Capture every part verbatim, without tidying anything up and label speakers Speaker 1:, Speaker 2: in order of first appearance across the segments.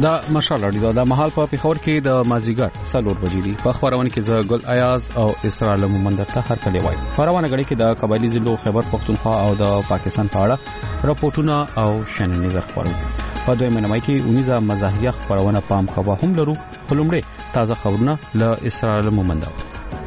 Speaker 1: دا مشال اړیدا د محل په پیښور کې د مازیګر سلور بجې دي په خبرونه کې زه ګل ایاز او اسرائیل مومندر ته هر کله وای خبرونه غړي کې د قبایلی ضلع خیبر پختونخوا او د پاکستان په اړه راپورټونه او شننې ورخورو په دوی منمای کې اونیزه مزاحیه خبرونه پام کوه هم لرو خلومړي تازه خبرونه ل اسرائیل مومندر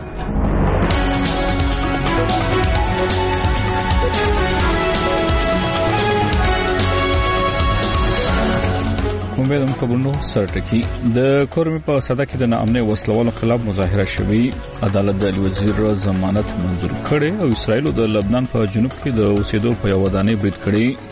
Speaker 2: امید خبرونو سرټکی د کورمي په صدا کې د ناامنۍ وسلوالو خلاف مظاهره شوې عدالت د وزیر ضمانت منظور کړي او اسرائیل د لبنان په جنوب کې د اوسېدو په یو ودانۍ برید کړي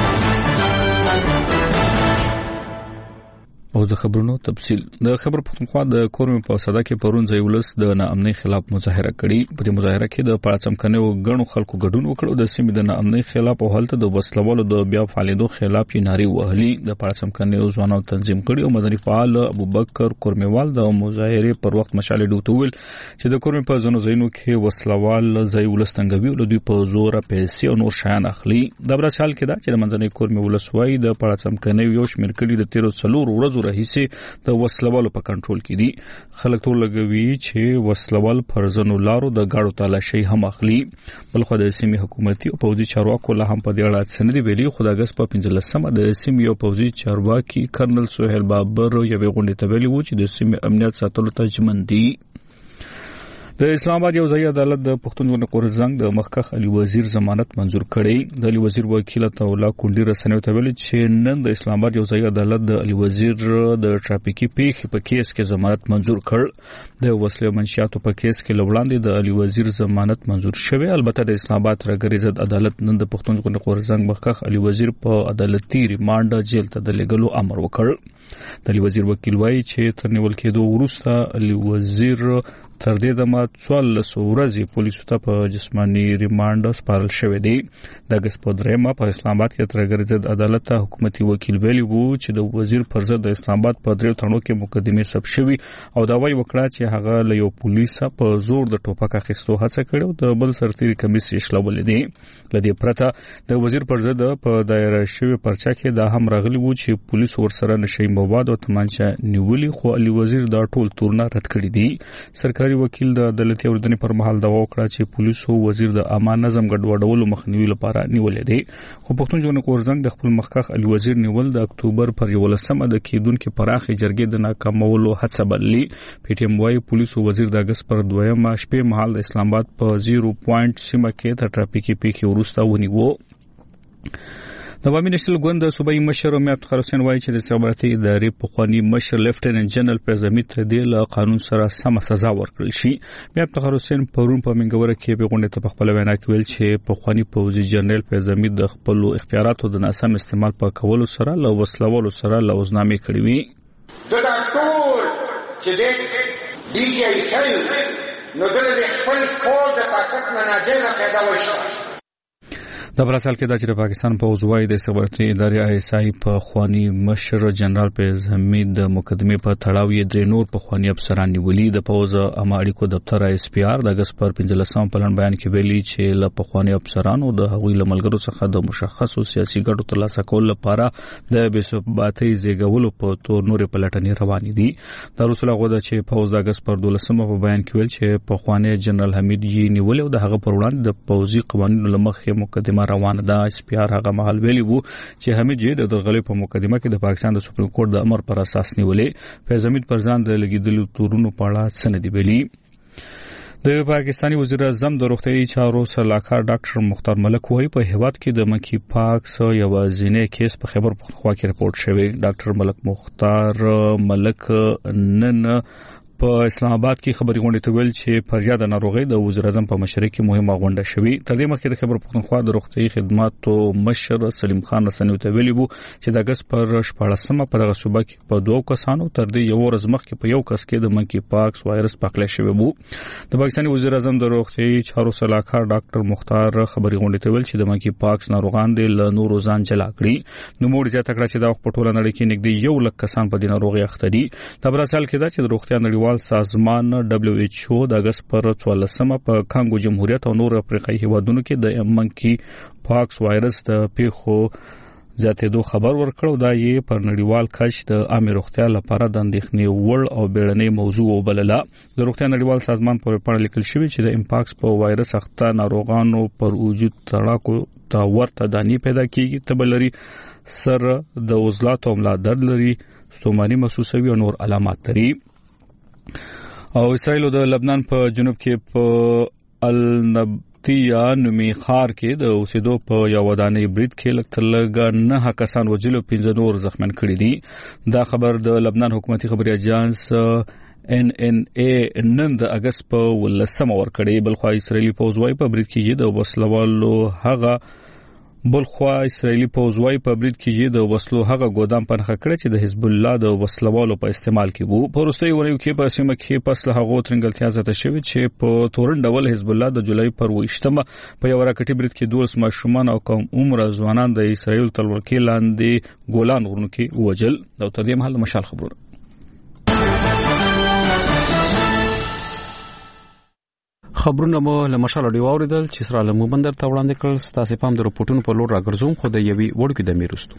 Speaker 2: او د خبرونو تفصیل د خبر پختونخوا د کورمي په صدا کې پرون ځایولس د ناامنۍ خلاف مظاهره کړي په دې مظاهره کې د پړاڅم کنه او غنو خلکو ګډون وکړو د سیمې د ناامنۍ خلاف او حالت د وسلوالو د بیا فعالیدو خلاف یې ناري وهلي د پړاڅم کنه او ځوانو تنظیم کړي او مدني فعال ابوبکر کورمیوال د مظاهره پر وخت مشالې ډوتول چې د کورمي په ځنو زینو کې وسلوال ځایولس تنګوي او دوی په زور پیسې او نور شیان اخلي د برسال کې دا چې د منځنۍ کورمي ولسوي د پړاڅم کنه یو شمیر کړي د تیرو څلور ورځو رئیسي د وسلوالو په کنټرول کې دي خلک ټول لګوي چې وسلوال پرزنو لارو د گاډو تالاشي هم اخلي بلخو د سیمې حکومتي او پوځي چارواکو له هم په دې اړه سندري ویلي خداګس په پنځلسمه د سیمې او پوځي چارواکي کرنل سہیل بابر یو غونډه ته ویلي و چې د سیمې امنیت ساتلو ته ژمن دي د اسلام آباد یو ځای عدالت د پښتون غورزنګ د مخکخ علي وزیر ضمانت منظور کړي د علي وزیر وکیل تولا کونډي رسنیو ته ویل چې نن د اسلام آباد یو ځای عدالت د علي وزیر د ټرافیکي پیښې په کیس کې ضمانت منظور کړ د وسلې منشیاتو په کیس کې لوړاندې د علي وزیر ضمانت منظور شوی البته د اسلام آباد رګری ضد عدالت نن د پښتون غورزنګ مخکخ علي وزیر په عدالتي ریمانډ جیل ته د لګلو امر وکړ د علي وزیر وکیل وایي چې تر نیول کېدو وروسته علي وزیر تر دې دمه څوارلس ورځې پولیسو ته په جسماني ریمانډ سپارل شوی دی د اګست په درېمه په اسلام آباد کې ترګر ضد عدالت ته حکومتي وکیل ویلي وو چې د وزیر پر ضد د اسلام آباد په دریو تړونو کې مقدمه ثبت شوی او دا وايي وکړه چې هغه له یو پولیس په زور د ټوپک اخیستو هڅه کړې او د بل سرتیري کمیس شلول دي لدې پرته د وزیر پر ضد په دایره شوی پرچا کې دا هم راغلی وو چې پولیس ورسره نشي مواد او تمانچه نیولي خو علي وزیر دا ټول تورونه رد کړی دي سرکاري وکیل د عدالتي اوردنې پر مهال دا وکړه چې پولیسو وزیر د امان نظم ګډوډولو مخنیوي لپاره نیولې دي خو پښتون ژوند کورزنګ د خپل مخکخ علي وزیر نیول د اکتوبر پر یولسمه د کېدونکو پراخي جرګې د ناکامولو هڅه بللي پی ټی ایم وايي پولیسو وزیر د اگست پر دویمه شپې مهال د اسلام آباد په صفر پوینټ سیمه کې د ټرافیکي پیښې ورسته ونیوو د عوامي نشل ګوند صوبایي مشر امیر افتخار حسین وایي چې د استخباراتي ادارې پخوانی مشر لیفټیننټ جنرال پرزمیت د له قانون سره سم سزا ورکړل شي امیر افتخار حسین پرون په منګوره کې په غونډه ته خپل وینا کې ویل چې پخوانی پوځي جنرال پرزمیت د خپل اختیاراتو د ناسم استعمال په کولو سره له وسلوالو سره لوزنامې کړې وي
Speaker 3: د ډاکټر چې د ډي جی ای سل نو د خپل فور د طاقت مناجره پیدا وشو
Speaker 2: د برسال کې د چې پاکستان په وزوای د استخباراتي ادارې آی اس آی په خواني مشر جنرال پرز حمید د مقدمه په تړاو یې درې نور په خواني افسران نیولي د پوز اماړیکو دفتر اس پی آر د اگست پر پنځلسم پلان بیان کې ویلي چې له په خواني افسرانو د هغوی لملګرو څخه د مشخصو سیاسي ګټو ترلاسه کول لپاره د بېثباتۍ زیږولو په تور نور پلټنې روانې دي د رسول غوډه چې پوز د اگست پر دولسمه په بیان کې ویل چې په خواني جنرال حمید یې نیول او د هغه پر وړاندې د پوزي قوانینو لمخې مقدمه روانه ده اس پی آر هغه محل ویلی وو چې حمید یې د دغلې په مقدمه کې د پاکستان د سپریم کورټ د امر پر اساس نیولې فیض حمید پر ځان د لګیدلو تورونو په اړه سند ویلي د پاکستاني وزیر اعظم د روغتیايي چارو سلاکار ډاکټر مختار ملک وایي په هیواد کې د مکی پاکس یو ځینې کیس په خبر پختونخوا کې رپورټ شوی ډاکټر ملک مختار ملک نن په اسلام آباد کې خبري غونډه ته ویل چې فریاد ناروغي د وزیر اعظم په مشرۍ کې مهمه غونډه شوې تر دې مخکې د خبر پختونخوا د روغتيایي خدماتو مشر سلیم خان رسنیو ته ویلي وو چې د اگست پر شپږمه په دغه صوبه کې په دوه کسانو تر دې یو ورځ مخکې په یو کس کې د منکی پاکس وایرس پکړل شوی وو د پاکستاني وزیر اعظم د روغتيایي چارو سلاکار ډاکټر مختار خبري غونډه ته ویل چې د منکی پاکس ناروغان د نورو ځان جلا کړی نو موږ زیاته کړه چې د په ټوله نړۍ کې نږدې یو لک کسان په دې ناروغي اخته دي د برسال کې دا چې د روغتیا نړیوال سازمان دبليو ایچ او د اگست پر څوارلسمه په کانګو جمهوریت او نور افریقایي هیوادونو کې د منکی پاکس وایرس د پیښو زیاتېدو خبر ورکړو. دا یې پر نړیوال کچ د عامه روغتیا لپاره د اندېښنې وړ او بیړنۍ موضوع وبلله. د روغتیا نړیوال سازمان په ویبپاڼه لیکل شوی چې د امپاکس په وایرس اخته ناروغانو پر وجود تړاکو ته ورته دانی پیدا کیږي، تبلري سر د عضلات او ملا درد لري، ستوماني محسوسوي او نور علامات لري. او اسرائیل د لبنان په جنوب کې په النبطیه نومي ښار کې د اوسېدو په یو ودانۍ برید کې لږ تر لږه نه کسان وژل او پنځه نور زخمیان کړي دي. دا خبر د لبنان حکومتي خبري اژانس ان ان ای نن د اگست په ولسمه ورکړي. بلخوا اسرائیلي پوځ وايي په برید کې د وسلوالو هغه بلخوا اسرائیلي پوځ وايي په برید کې د وسلو هغه ګودام په نښه کړی چې د حزب الله د وسلوالو په استعمال کې وو. په وروستیو ورځو کې په سیمه کې پس له هغو ترنګلتیا زیاته شوې چې په تورن ډول حزب الله د جولای پر ویشتمه په یو راکټي برید کې دولس ماشومان او کم عمره ځوانان د اسرائیل تر ولکې لاندې ګولان غرونو کې وژل. او تر دې مهال مشال خبرونه
Speaker 1: خبرونه مو له مشال اړیو اوریدل چې سره له مومندر ته وړاندې کړل. ستاسو پام د رپورټونو په لور راګرځوم خو د یوې وړوکې د میرستو.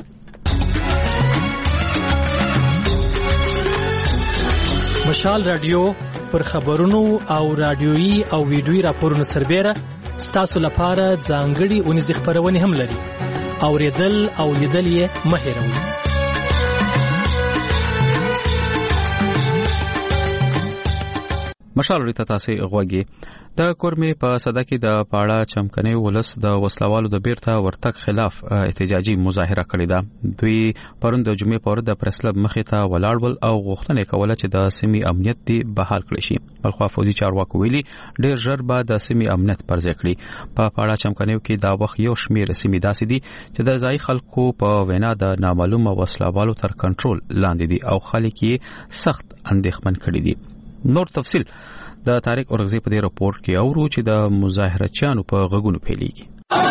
Speaker 4: مشال رادیو پر خبرونو او رادیويي او ویډیويي راپورونو سربېره ستاسو لپاره ځانګړي اونیزې خبرونه هم لري. اوریدل او لیدل یې مه هېروئ.
Speaker 1: مشال لري تاسو غوږی د کورمې په صدا کې د پاړه چمکنې ولس د وسلوالو د بیرته ورتګ خلاف احتجاجي مظاهره کړې ده. دوی پرون د جمعې په ورځ د پرسلب مخې ته ولاړ او غوښتنه کوله چې د سیمې امنیت دی بحال کړي شي. بلخوا فوجي چارواکو ویلي ډېر ژر به د سیمې امنیت پر ځای کړي. په پاړه چمکنې کې دا وخت یو شمېر سیمې داسې دي چې د ځای خلکو په وینا د نامعلومه وسلوالو تر کنټرول لاندې دي او خلک یې سخت اندېښمن کړي دي. نور تفصیل د تاریخ اورغزي په دې راپورټ کې اورو چې د مظاهرچیانو په غږونو پیلېږي.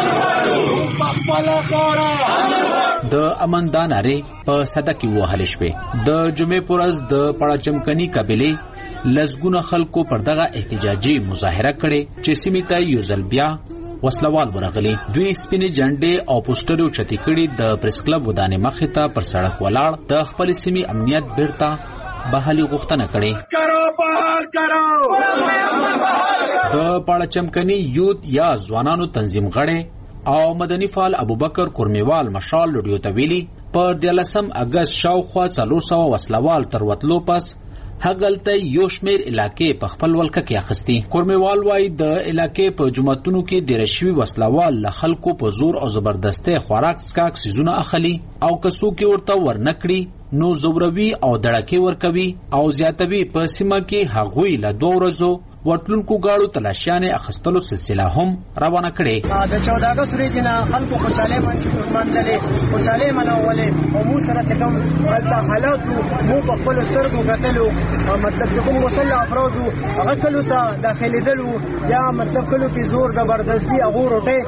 Speaker 5: د امنداناره په صدا کې وهل شوې. د جمعې پورز د پړاچمکني قبيله لزګونه خلکو پر دغه احتجاجي مظاهره کړي چې سیمې ته یو ځل بیا وسلوال ورغلي. دوی سپینې جنډې او پوسټرو چتی کړي د پریس کلب ودانې مخې ته پر سړک ولاړ د خپل سیمې امنیت بیرته بحالي غوښتنه کړي. کرو بحال کرو. د پړاچمکني یوت یا ځوانانو تنظیم غړي او مدني فعال ابوبکر کورمیوال مشال لډیو ته ویلي پر دلسم اگست شاوخوا څلور سوه وسلوال تر وتلو پس هغلته یو شمیر علاقې په خپل ولکه کې اخستي. کورمیوال وايي د علاقې په جماعتونو کې د رشوي وسلوال له خلکو په زور او زبردستی خوراک سکاک سيزونه اخلي او کسو کې ورته ورنکړي نو زوروي او دړکې ورکوي او زیاتوي. په سیمه کې هغوی له دوه ورځو وټلونکو گاړو تلاشیانې اخستلو سلسله هم روانه کړې.
Speaker 6: د چودہ اگست ورځې نه خلکو خوشاله منځلې خوشاله منولې او مو سره چې کوم حالت حالات مو په خپل سترګو کتلو. مطلب چې کوم مسلح افراد هغه کلو ته داخليدلو یا مطلب کلو کې زور زبردستی هغه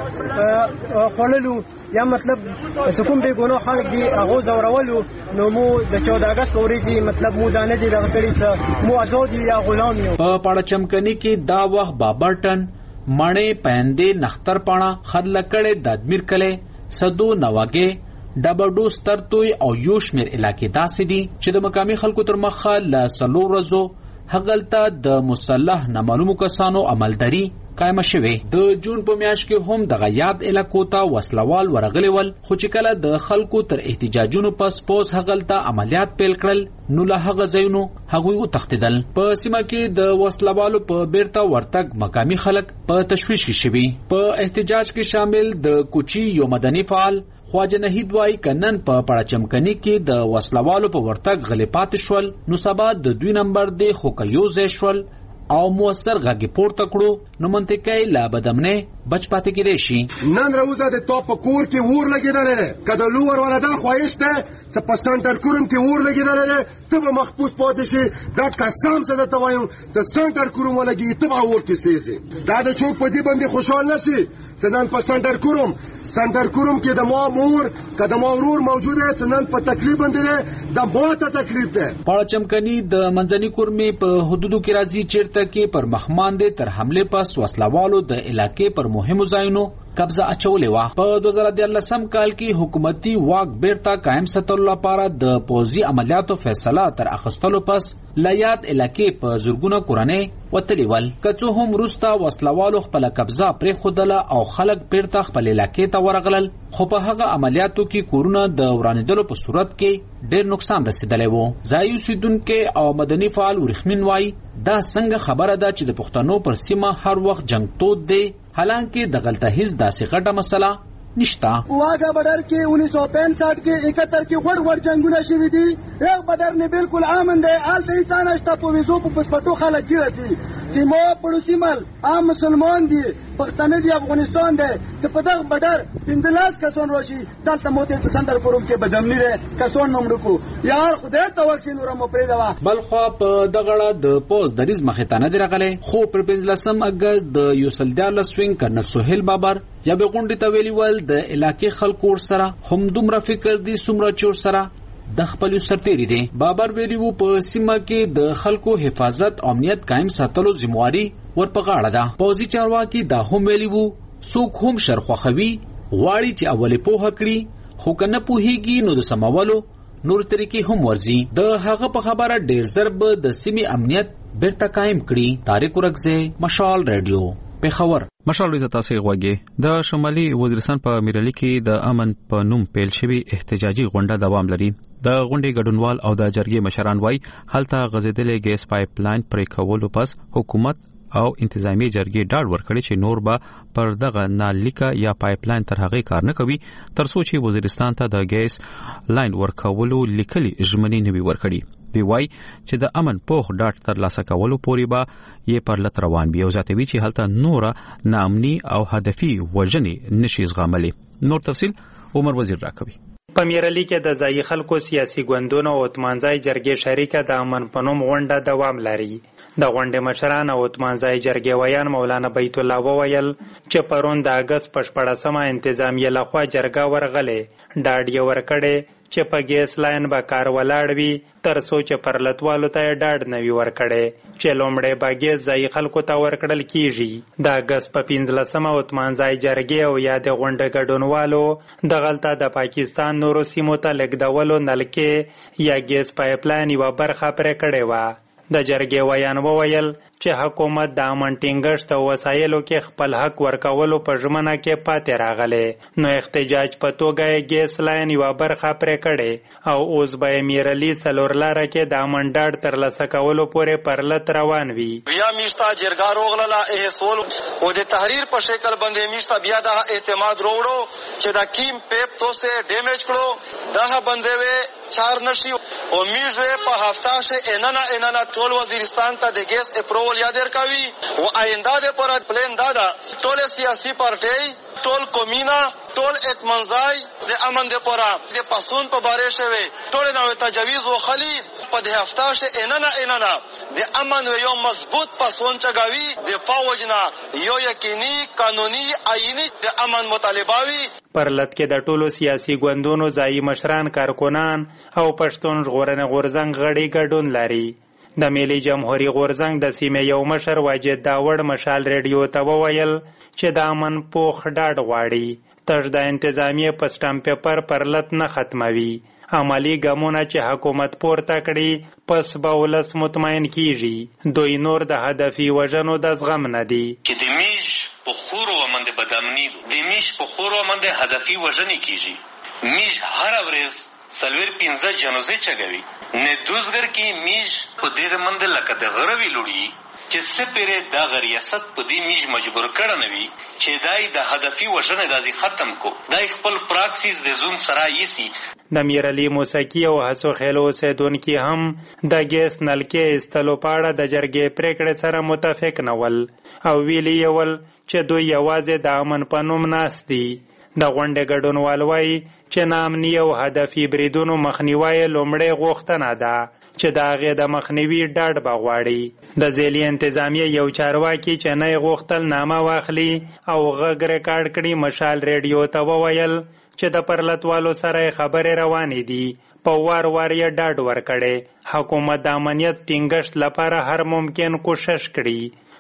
Speaker 6: روټه خړلو یا مطلب چې کوم به ګونو خلک دي هغه زورولو. نو مو د چودہ اگست ورځې مطلب مو دانه دي دغه کړي چې مو آزاد یا غلام یو.
Speaker 5: په پړاچمکني کې دا وخت بابرټن مړې پاندې نختر پاڼه خدلکړې د ادمیر کله صدو نواګه ډبډو سترتوي او یو شمیر علاقې داسې دي چې د مقامي خلکو تر مخه ل سلو ورځو هغلته د مسلح نامعلومو کسانو عملداري قائم شوه. د جون په میاشت کې هم د غیاد علاقو ته وسلوال ورغلي ول خو چې کله د خلکو تر احتجاجونو پس پوس هغلته عملیات پیل کړل نو له هغه ځایونو هغوی وتښتیدل. په سیمه کې د وسلوالو په بیرته ورتګ مقامي خلک په تشویش کې شوي. په احتجاج کې شامل د کوچي یو مدني فعال خواجه نهید وای کنن په پړاچمکني کې د وسلوالو په ورتګ غلطات شول نو سبا د دوی نمبر دی خو کيوز شول او موثر غږی پورته کړو نو منطقې لا بدمنه بچ پاتې کېدې شي.
Speaker 7: نن راوځه د توپ کور کې ور لګیدل کده لور ولدا خوښته چې په سنټر کورم کې ور لګیدل ته به محفوظ پاتې شي. دا قسم سره ته وایم د سنټر کورم ولګي ته به ور کې سيزي. دا د چوک په دې باندې خوشحال نشي چې نن په سنټر کورم سنټر کورم کې د ما مور کده ما ورور موجوده چې نن په تکلیف باندې د موته تکلیف ده.
Speaker 5: پړاچمکني د منځني کورمې په حدودو کې راځي چیرته کې پر مخمان دي تر حمله پس وسلوالو د علاقې پر مهمو ځایونو قبضه اچولې و. په دوه زره دیارلسم کال کې حکومتي واک بیرته قائم ساتلو لپاره د پوځي عملیاتو فیصله تر اخیستلو پس لایات علاقې په زرګونه کورنۍ وتلې ول. که څه هم وروسته وسلوالو خپله قبضه پرېښودله او خلک بیرته خپل علاقې ته ورغلل، خو په هغه عملیاتو کې کورونه د ورانېدلو په صورت کې ډېر نقصان رسېدلی و. ځایي اوسېدونکي او مدني فعال ورېښمین وایي دا څنګه خبره ده چې د پښتنو پر سیمه هر وخت جنگ تود دی، حالانکه دغلته هیڅ داسې غټه مسله نشتا.
Speaker 6: واګه بډر کې انیس سو پینسٹھ کې اکہتر کې وړ وړ جنگونه شوي دي. یو بډر نه بالکل امن دی، آلته هیڅ نشته. په ویزو په پسپټو خلک ګیره دي چې مو پړوسی مل عام مسلمان دي، پښتانه دي، افغانستان دی. چې په دغه بډر پندلاس کسان راشي دلته موته د سندر کوم کې بدامنی ده کسان نومړو کو یار خدای توکل نور مو پرې دا.
Speaker 5: بل خو په دغه د پوز دریز مخه ته نه درغله، خو پر پنځلسم اگست د یوسل دیالس وینګ کرنل سہیل بابر یا به غونډې ته ویلی ول د علاقې خلکو سره هم دومره فکر دي څومره چور سره د خپل سرتيري دي. بابر ویلی وو په سیمه کې د خلکو حفاظت او امنیت قائم ساتلو ذمہواری ورپه غاړه ده. پوځي چارواکي دا هم ویلی وو څوک هم شرخواخوي غواړي چې اولې پوهه کړي، خو که نه پوهیږي نو د سمولو نور طریقې هم ورځي. د هغه په خبره ډیر ضرب د سیمې امنیت بیرته قائم کړي. طارق ورکزه، مشال رادیو، پیښور.
Speaker 1: مشال ته تاسو غوږی. د شمالي وزیرستان په میرعلي کې د امن په نوم پیل شوی احتجاجي غونډه دوام لري. د غونډې ګډونوال او د جرګې مشران وایي هلته غځېدلې ګیس پایپ لاین پرې کولو پس حکومت او انتظامی جرګې ډاډ ورکړي چې نور به پر دغه نالیکه یا پایپ لاین تر هغه کار نه کوي تر څو چې وزیرستان ته د ګیس لاین ورکولو لیکلي ژمنې نه وي ورکړي. دی وای چې د امن پوخ ډاټ تر لاسه کولو پورې به یې پر لت روان بي او ځاتوي چې هلته نوره نامني او هدفي وژنې نشي زغملي. نور تفصیل عمر وزیر راکوي.
Speaker 8: په میرعلي کې د ځایي خلکو سیاسي ګوندونو او اتمانځای جرګې شریکه د امن په نوم غونډه دوام لري. د غونډې مشران او اتمانځای جرګې ویان مولانا بیت الله وویل چې پرون د اگست په شپاړسمه انتظامیه لخوا جرګه ورغلې، ډاډ یې ورکړی چې په ګیس لاین به کار ولاړ وي تر څو چې پرلتوالو ته یې ډاډ نه وي ورکړی چې لومړی به ګیس ځایي خلکو ته ورکړل کیږي. د اګست په پنځلسمه اتمانځای جرګې او یا د غونډې ګډونوالو دغلته د پاکستان نورو سیمو ته لیږدولو نلکې یا ګیس پایپ لاین یوه برخه پرې کړې وه. د جرګې ویان وویل چې حکومت د امن ټینګښت او وسایلو کې خپل حق ورکولو په ژمنه کې پاتې راغلی، نو احتجاج په توګه یې ګیس لاین یوه برخه پرې کړې او اوس به یې میرعلي څلور لاره کې د امن ډاډ ترلاسه کولو پورې پر لت روان وي.
Speaker 9: بیا میشته جرګه روغلله احسول او د تحریر په شکل باندې میشته بیا د اعتماد روړو چې د کیم پیپ تو سے ډیمیج کړو دا باندې وې چار نشي او میژه په هفته شه اننا اننا ټول وزیرستان ته د ګیس اپروول یادر کوي او آینده د پر پلان دادا ټول سیاسي پارټي ټول کومینا ټول اتمنځای د امن د پورا د پاسون په باره شوی ټول نو تجویز او خلی په د هفته شه اننا اننا د امن یو مضبوط پاسون چګاوي د فوجنا یو یقیني قانوني آئینی د امن مطالباوي.
Speaker 8: پرلت کې د ټولو سیاسي ګوندونو ځایي مشران، کارکنان او پښتون ژغورنې غورځنګ غړي ګډون لري. د ملي جمهوریت غورځنګ د سیمې یو مشر واجد داوړ مشال ریډیو ته وویل چې د امن پوخ ډاډ غواړي تر د انتظامیه په سټامپ پیپر پرلت نه ختموي. عملی ګامونه چې حکومت پورته کړي پس به ولس مطمئن کیږي. دوی نور د هدفي وژنو د زغم نه دي
Speaker 10: چې د میش په خورو ومنده بدامنی د میش په خورو ومنده هدفي وژنې کیږي. میش هر ورځ سلویر پینځه جنازې چګوي نه دوزګر کې میش په دې منده لکه د غروي لوري چې سپیره د غریاست په دې میش مجبور کړه نوي چې دای د هدفي وژنې دازي ختم کو دای خپل پراکسیس د زون سره یسي.
Speaker 8: د میرعلي موسیقي او هڅو خېلو اوسېدونکي هم د ګیس نلکې ایستلو په اړه د جرګې پریکړې سره متفق نه ول او ویلي یې ول چې دوی یوازې د امن په نوم ناست دي. د غونډې ګډونوال وایي چې ناامني او هدفي بریدونو مخنیوی لومړی غوښتنه ده چې د هغې د مخنیوي ډاډ به غواړي. د ځیلي انتظامیه یو چارواکي چې نه یې غوښتل نامه واخلي او غږ ریکارډ کړي مشال ریډیو ته وویل چې د پرلتوالو سره خبرې روانې دي. په وار وار یې ډاډ ورکړی حکومت د امنیت ټینګښت لپاره هر ممکن کوشش کړي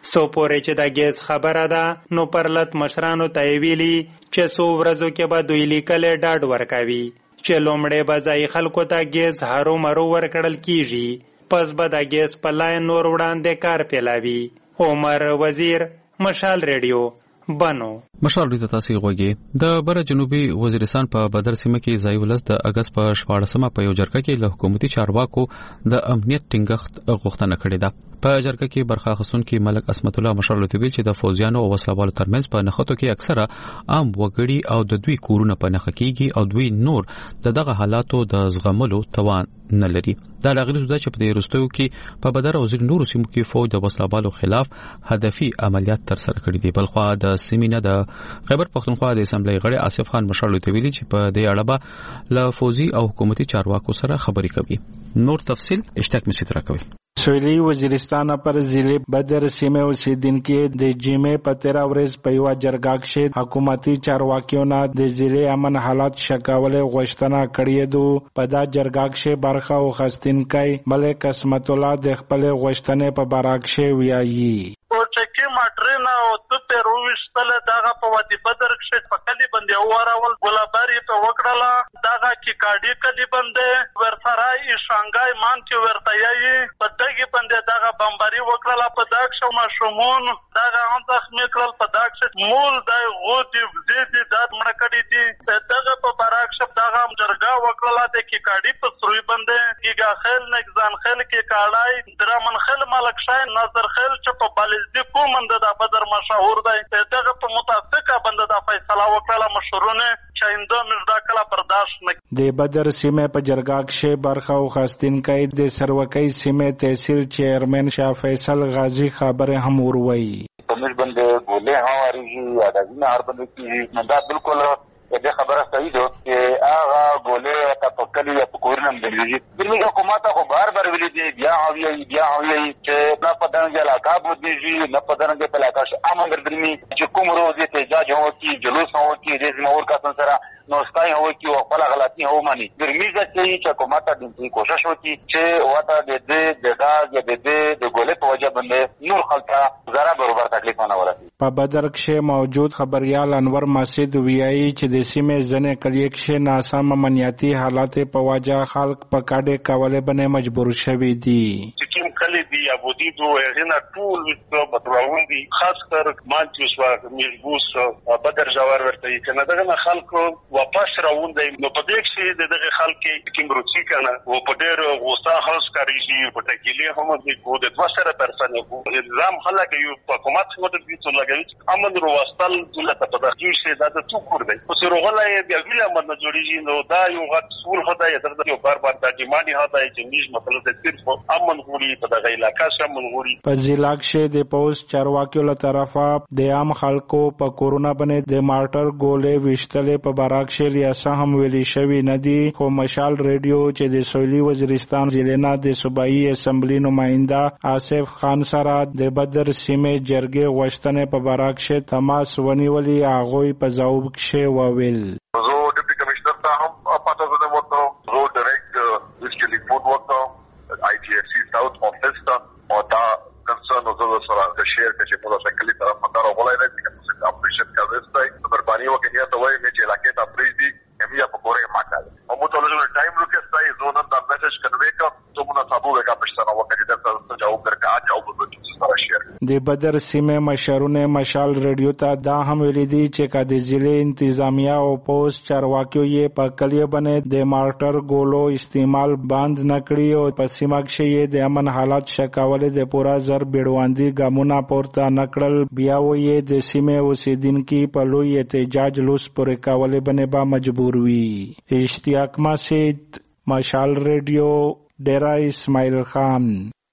Speaker 8: سو پورې چې د ګیس خبره ده نو پرلط مشرانو ته ویلي چې څو ورځو کې به دوی لیکل ډاډ ورکوي چې لومړی به ځای خلکو ته ګیس هرو مرو ورکړل کیږي پس به د ګیس په لاین نور وړاندې کار پیلوي. عمر وزیر، مشال ریډیو، بنو.
Speaker 1: مشال ریډیو تاسو غوږی. د بر جنوبي وزیرستان په بدر سیمه کې ځای ولس د اگست په شپاړسمه په یو جرګه کې له حکومتي چارواکو د امنیت ټینګښت غوښتنه کړې ده. په جرګه کې برخه اخیستونکو ملک اسمت الله مشال ویل چې د فوجیانو او وسلوالو ترمنځ په نخښتو کې اکثره عام وګړي او د دوی کورونه په نخښه کېږي او دوی نور د دغه حالاتو د زغملو توان نه لري. دا لاغلی زده چې په دې وروستیو کې په بدر او ځینو نورو سیمو کې فوج د وسلوالو خلاف هدفي عملیات تر سره کړي دي. بلخوا د سیمینه د خیبر پښتونخوا د اسمبلی غړي آصف خان مشال ویلي چې په دې اړه به له فوجي او حکومتي چارواکو سره خبرې کوي. نور تفصيل اشتاق مسی تر کوي.
Speaker 11: سویلی وزیرستان پر ضلع بدر سیمه اوسیدونکو د جمعې په تیرا ورځ په یو جرګه کې حکومتي چارواکیو نه د ضلع امن حالات شکاوله غوښتنه کړې ده. په دا جرګه کې برخه واخیستونکي ملک اسمت الله د خپل غوښتنې په باره کې ویایي.
Speaker 12: او چکی ماټرین او د پیرويشتل دغه په وادي بدر کې په کلی باندې وراول ګلاباری په وکړه دغه کې کاډي کلی باندې ورسره شانګای مان کې ورتایي په دغه باندې دغه بمباری وکړه په دغه شو مشمون دغه هم تخمین کړل په دغه مول د غوډي زیدي د مړکړی دي دغه په براک شپ دغه هم جرګه وکړه د کې کاډي په سروي باندې کیګه خل نګزان خل کې کاړای درمن خل ملک شای نظر خل چې په بل د کومند د بدر مشهور دی دغه په متفقه بند د فیصله وکړه مشورونه چې انده مزدا کلا برداشت نه.
Speaker 11: د بدر سیمه په جرګه کې برخه واخیستونکي د سروکۍ سیمه تحصیل چیرمن شاه فیصل غازی خبره هم وروي.
Speaker 13: په مش باندې ګولې هواري یا د نه هر باندې کې نه دا بالکل د خبره صحیح ده چې هغه ګولې تفکلی یا پکورنم دلږي دغه حکومت خو بار بار ویلي دي بیا اوی بیا اوی چې نه پدانګ علاقه بودیږي نه پدانګ په علاقه ش امر درمي چې کوم روز ته احتجاج هو کی جلوس هو کی د زمور کا سره نوستای هو کی او خپل غلطي هو مانی درمي چې حکومت د کوشش وکړي چې واته د دې د غاز د دې د ګولې په وجه باندې نور خلک زرا برابر تکلیف نه ورسي.
Speaker 11: په بدر کې موجود خبريال انور مسجد ویایي چې د سیمه ځنې کلیه کې ناسم امنیتي حالات په وجه خلک په کاډه کولې باندې مجبور شوي دي.
Speaker 12: کوم کلی دی ابودی دوه هنا ټول وسو متروون دي خاص کر مانچوس وا میرګوس بدر جوار ورته کنه دغه خلکو واپس راوون دی نو په دې کې دغه خلک کوم روچی کنه او په ډېر غوسه هوس کاریږي په تکلیف هم دي کو د دوه سره پرسن کو نظام خلک یو حکومت څخه د دې څه لګوي امن رو واستل دلته په دغه شی دا د تو کور دی او سرغله بیا ویل امن جوړیږي نو دا یو غټ سور هدايه درته یو بار بار د جماعي هدايه چې نيش مطلب د صرف امن غوړي په دغه علاقې سره امن غوړي.
Speaker 11: په ضلع کې د پوس چارواکیو له طرفه د عام خلکو په کورونا باندې د مارټر ګولې وشتلې په باراک شیل یا سهم ویلي شوی ندي خو مشال ریډیو چې د سویلی وزیرستان ضلع نه د صوبایي اسمبلی نماینده آصف خان سره د بدر سیمه جرګې غوښتنې په باراک کې تماس ونیولي هغه په ځواب کې وویل.
Speaker 14: زه ډیپټي کمشنر ته هم پاتې زده وته زه ډایرکټ ویسکلی فود وته آی ټي اف سی ساوث افیس ته او دا کنسرن زه سره د شیر کې په شکلي طرف مدار غولای نه چې د اپریشن کاوستای بربانی وکړي ته وایي چې علاقې ته پریز دي همیا په کورې ماکاله او مو ټول ټایم لوکستای زونه د میسج کنوي کا ته مونږ تاسو وکړه پښتنه وکړي درته جواب درکا جواب وکړي سره شیر.
Speaker 11: د بدر سیمه مشرونه مشال ریډیو ته دا هم ویل دي چې کله ضلع انتظامیه او پوس چارواکیو یې په کلیه باندې د مارټر ګولو استعمال بند نکړي او په سیمه کې د امن حالات شکاوله د پورا زر بیړواندي ګامونه پورته نکړل بیا وې د سیمه اوسیدونکو په لوی احتجاج لوس پورې کاوله باندې با مجبور وي. اشتیاق مسجد، مشال ریډیو، ډیرا اسماعیل خان.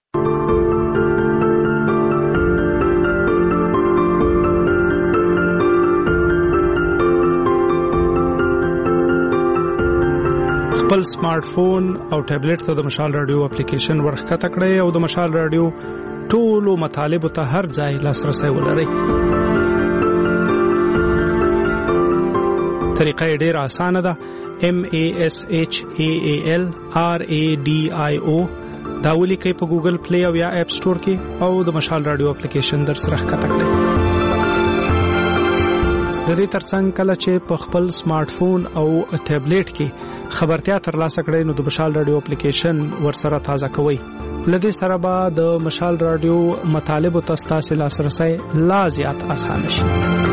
Speaker 15: خپل سمارټ فون او ټابلیټ ته د مشال رادیو اپلیکیشن ورخکته کړئ او د مشال رادیو ټولو مطالبه ته هر ځای لاسرسي ولرئ. طریقه ډېره اسانه ده. M A S H A A L R A D I O دا ولیکئ په ګوګل پلی او یا اپ سٹور کې او د مشال رادیو اپلیکیشن در سره ښکته کړئ. د دې ترڅنګ کله چې په خپل سمارټ فون او ټابلیټ کې خبرتیا ترلاسه کړئ نو د مشال رادیو اپلیکیشن ورسره تازه کوئ. لدې سره به د مشال رادیو مطالب او تاسو لاسرسي لا زیات آسان شي.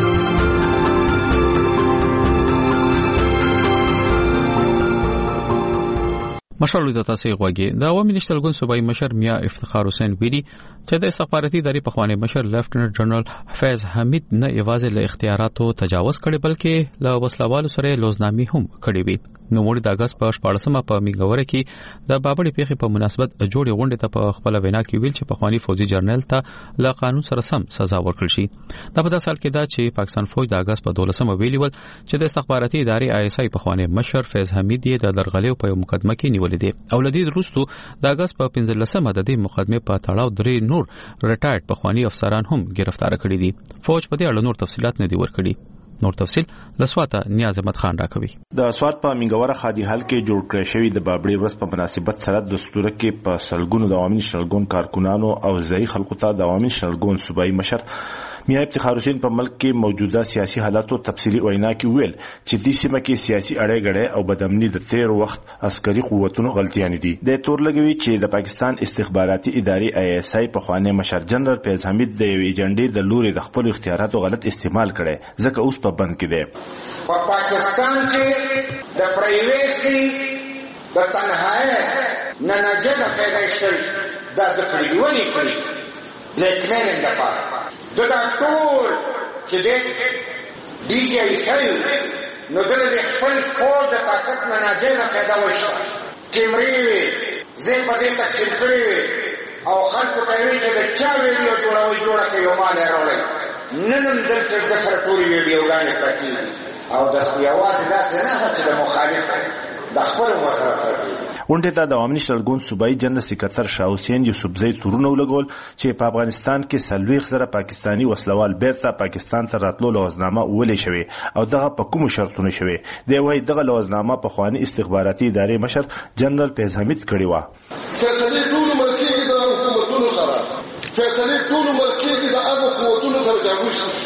Speaker 1: مشال د تاسو غوږی د عوامي نشنل ګوند صوبایي مشر میا افتخار حسین ویلي چې د استخباراتي ادارې په خوانې مشر لیفټننټ جنرال حفیظ حمید نه یوازې له اختیاراتو تجاوز کړي بلکې له وسلوالو سره لوزنامي هم کړي وي. نو موږ د اگست په شپږمه په میګوره کې د بابړې پیښې په مناسبت جوړې غونډې ته په خپل وینا کې ویل چې په خواني فوجي جرنیل ته له قانون سره سم سزا ورکړل شي. دا په داسې حال کې دا چې پاکستان فوج د اگست په دولسمه ویلي ول چې د استخباراتي ادارې آی اس آی په خوانې مشر فیض حمید یې د درغلیو په مقدمه کې نیولې دي او لدې وروسته د اگست په پنځلسمه د دې مقدمه په تړاو درې نور ریټایرډ په خواني افسران هم گرفتار کړي دي. فوج په دې اړه نور تفصيلات نه دی ورکړي. نور تفصيل لسواته نیاز احمد خان راکوي.
Speaker 16: د سواد په منګوره خادي حل کې جوړ کړی شوی د بابړې ورځ په مناسبت سره د ستوره کې په سلګونو د عوامي شلګون کارکونانو او ځای خلکو ته د عوامي شلګون صوبایي مشر میا افتخار حسین په ملک کې موجوده سیاسي حالاتو تفصیلی وینا کې ویل چې د سیمه کې سیاسي اړې غړې او بدامني د تیر وخت عسکري قوتونو غلطیان دي. د تور لګوي چې د پاکستان استخباراتي ادارې آی اس آی په خوانې مشر جنرال فیض حمید د یو ایجنډې د لوري د خپل اختیاراتو غلط استعمال کړي ځکه اوس په بند کې دی.
Speaker 3: په پاکستان کې د پرایویسي د تنهایی نه نجد خیرشتل د دکړیونی کړی لیکنن د پاره د ډاکټر چې د ډي جی آی سیل نو د خپل فور د طاقت مناجه نه فایده وشو کیمرې زه په دې تفصیل کړی او خلکو ته وی چې د چا ویډیو جوړوي جوړه کوي مال راوړي نن نن دلته د سره ټول ویډیوګانې پټي او د خیاواز داسې نه چې د مخالف د خپل مسره پټي.
Speaker 16: ونډه ته د عوامي شلګون صوبایي جنرال سکرټر شاه حسین یوسفزئی تورونه ولګول چې په افغانستان کې سلويخ سره پاکستانی وسلوال بیرته پاکستان ته راتلو لوزنامه ولې شوی او دغه په کوم شرطونه شوی دی. وایي دغه لوزنامه په خواني استخباراتي ادارې مشر جنرال فیض حمید کړی و.
Speaker 7: فیصله ټول ملکی د حکومتونو سره فیصله ټول ملکی د هغه قوتونو سره د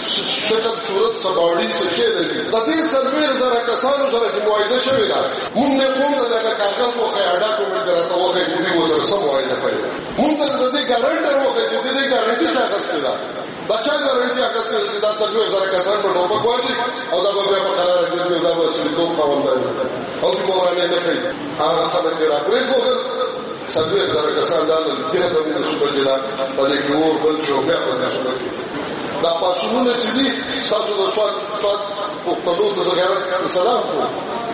Speaker 7: شکل صورت سباوړي څه کې دي. د دې سلويخ سره کسانو سره چې معاهده شوی دا موږ نه کوم دغه کاغذ او قاعده کوم درته وګورئ چې موږ سره سم معاهده کړی. موږ د دې ګارانټر وګورئ چې دې ګارانټي څه اخیستل ده. بچا ګارانټي اخیستل دا سلويخ سره کسان په ټوپک واچي او دا به په قرار کې دا به سلیدو قوانین او چې مورانه نه کوي هغه خبره راغلی خو سلويخ سره کسان دا نه دغه د صوبې جلا په دې کې ور بل شو بیا په دې دا پاسونه چې دي تاسو د سواد سواد په پدو د زګارت سلام کو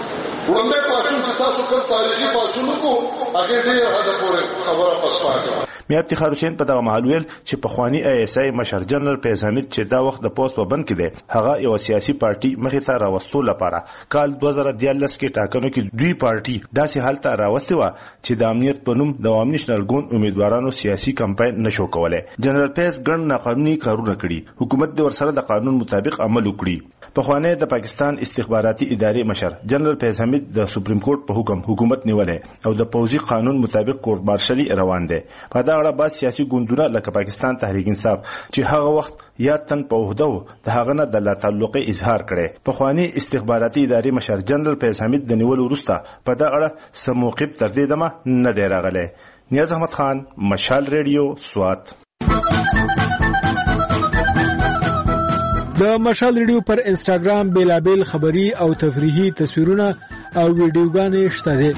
Speaker 7: ولنه پاسون چې تاسو پر تاریخي پاسونو کو هغه ډیر هدا پورې خبره پسپاکه.
Speaker 16: میا افتخار حسین په دغه محل ویل چې په خواني آی اس آی مشر جنرال فیض حمید چې دا وخت د پوسټ په بند کې دی هغه یو سیاسي پارټي مخې ته راوستو لپاره کال دوه زره دیارلس کې ټاکنو کې دوی پارټي داسې حالت راوستي و چې د امنیت په نوم د عوامي نشنل ګوند امیدوارانو سیاسي کمپاین نشو کولای. جنرال فیض ګڼ ناقانوني کارونه کړي حکومت د ورسره د قانون مطابق عمل وکړي. په خوانه د پاکستان استخباراتي ادارې مشر جنرال فیض حمید د سپریم کورټ په حکم حکومت نیولې او د پوځي قانون مطابق کورټ مارشلي روان دي. په دا اړه بعض سیاسي ګوندونه لکه پاکستان تحریک انصاف چې هغه وخت یا تن په وحده د هغه نه د لا تعلق اظهار کړي. په خواني استخباراتي ادارې مشر جنرال فیض حمید د نیول وروسته په دا اړه سموقب تر دې دمه نه دی راغلی. نیاز احمد خان مشال ریډیو سوات.
Speaker 15: د مشال ریډیو پر انسټاګرام بیلابل خبری او تفریحي تصویرونه او ویډیوګانې شته دي.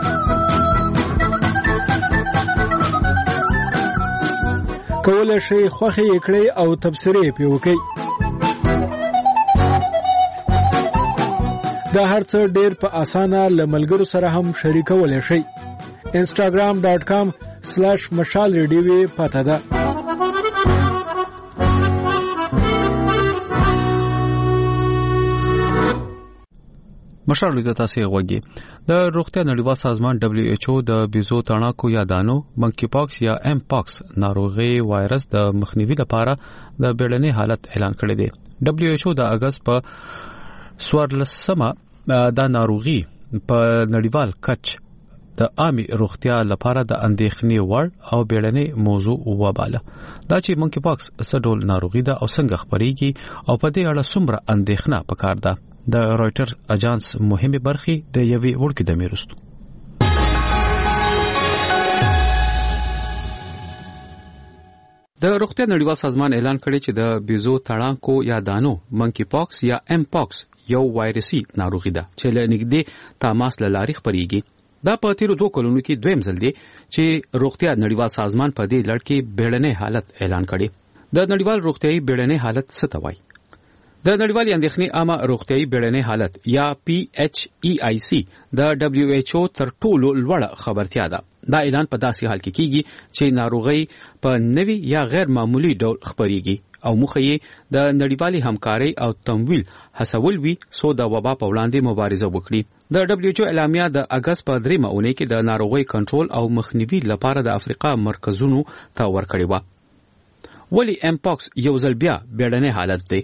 Speaker 15: کولای شئ خوښي کړئ او تبصرې پې وکړئ. دا هر څه ډېر په اسانه له ملګرو سره هم شریکولی شئ. انسټاګرام ډاټ کام سلیش مشال ریډیو پته ده.
Speaker 1: مشال ریډیو تاسو غوږی د روغتیا نړیوال سازمان دبليو ایچ او د بیزو تڼاکو یا دانو منکی پاکس یا ام پاکس ناروغي وایرس د مخنیوي لپاره د بیړني حالت اعلان کړی دی. دبليو ایچ او د اگست په سوارلسمه د ناروغي په نړیوال کچ د عامي روغتیا لپاره د اندېښنې وړ او بیړنۍ موضوع وباله دا چې مونکی پاکس سډول ناروغي ده او څنګه خبريږي او په دې اړه څومره اندېښنه پکار ده د رويټر اژانس مهمه برخي د یوې وړکې د میرستو د روغتیا نړیوال سازمان اعلان کړی چې د بیزو تړانکو یا دانو مونکی پاکس یا ام پاکس یو وایرسي ناروغي ده چې له نږدې تماس له لارې خبريږي دا په تیرو دوه کلونو کې دویم ځل دی چې روغتیا نړیوال سازمان په دې لړ کې بیړنۍ حالت اعلان کړي د نړیوال روغتیايي بیړنۍ حالت څه ته وایي د نړیوال اندېښنې عامه روغتیايي بیړنۍ حالت یا پی ایچ ای آی سی د دبليو ایچ او تر ټولو لوړه خبرتیا ده دا اعلان په داسې حال کې کیږي چې ناروغي په نوي یا غیر معمولی ډول خبريږي او مخه یې د نړیوالي همکاري او تمویل هڅول وی سو د وبا په وړاندې مبارزه وکړي د دبليو ایچ او اعلامیه د اگست په دریمه اونۍ کې د ناروغي کنټرول او مخنیوي لپاره د افریقا مرکزونو ته ورکړی و ولی ام پاکس یو ځل بیا بیړنۍ حالت دی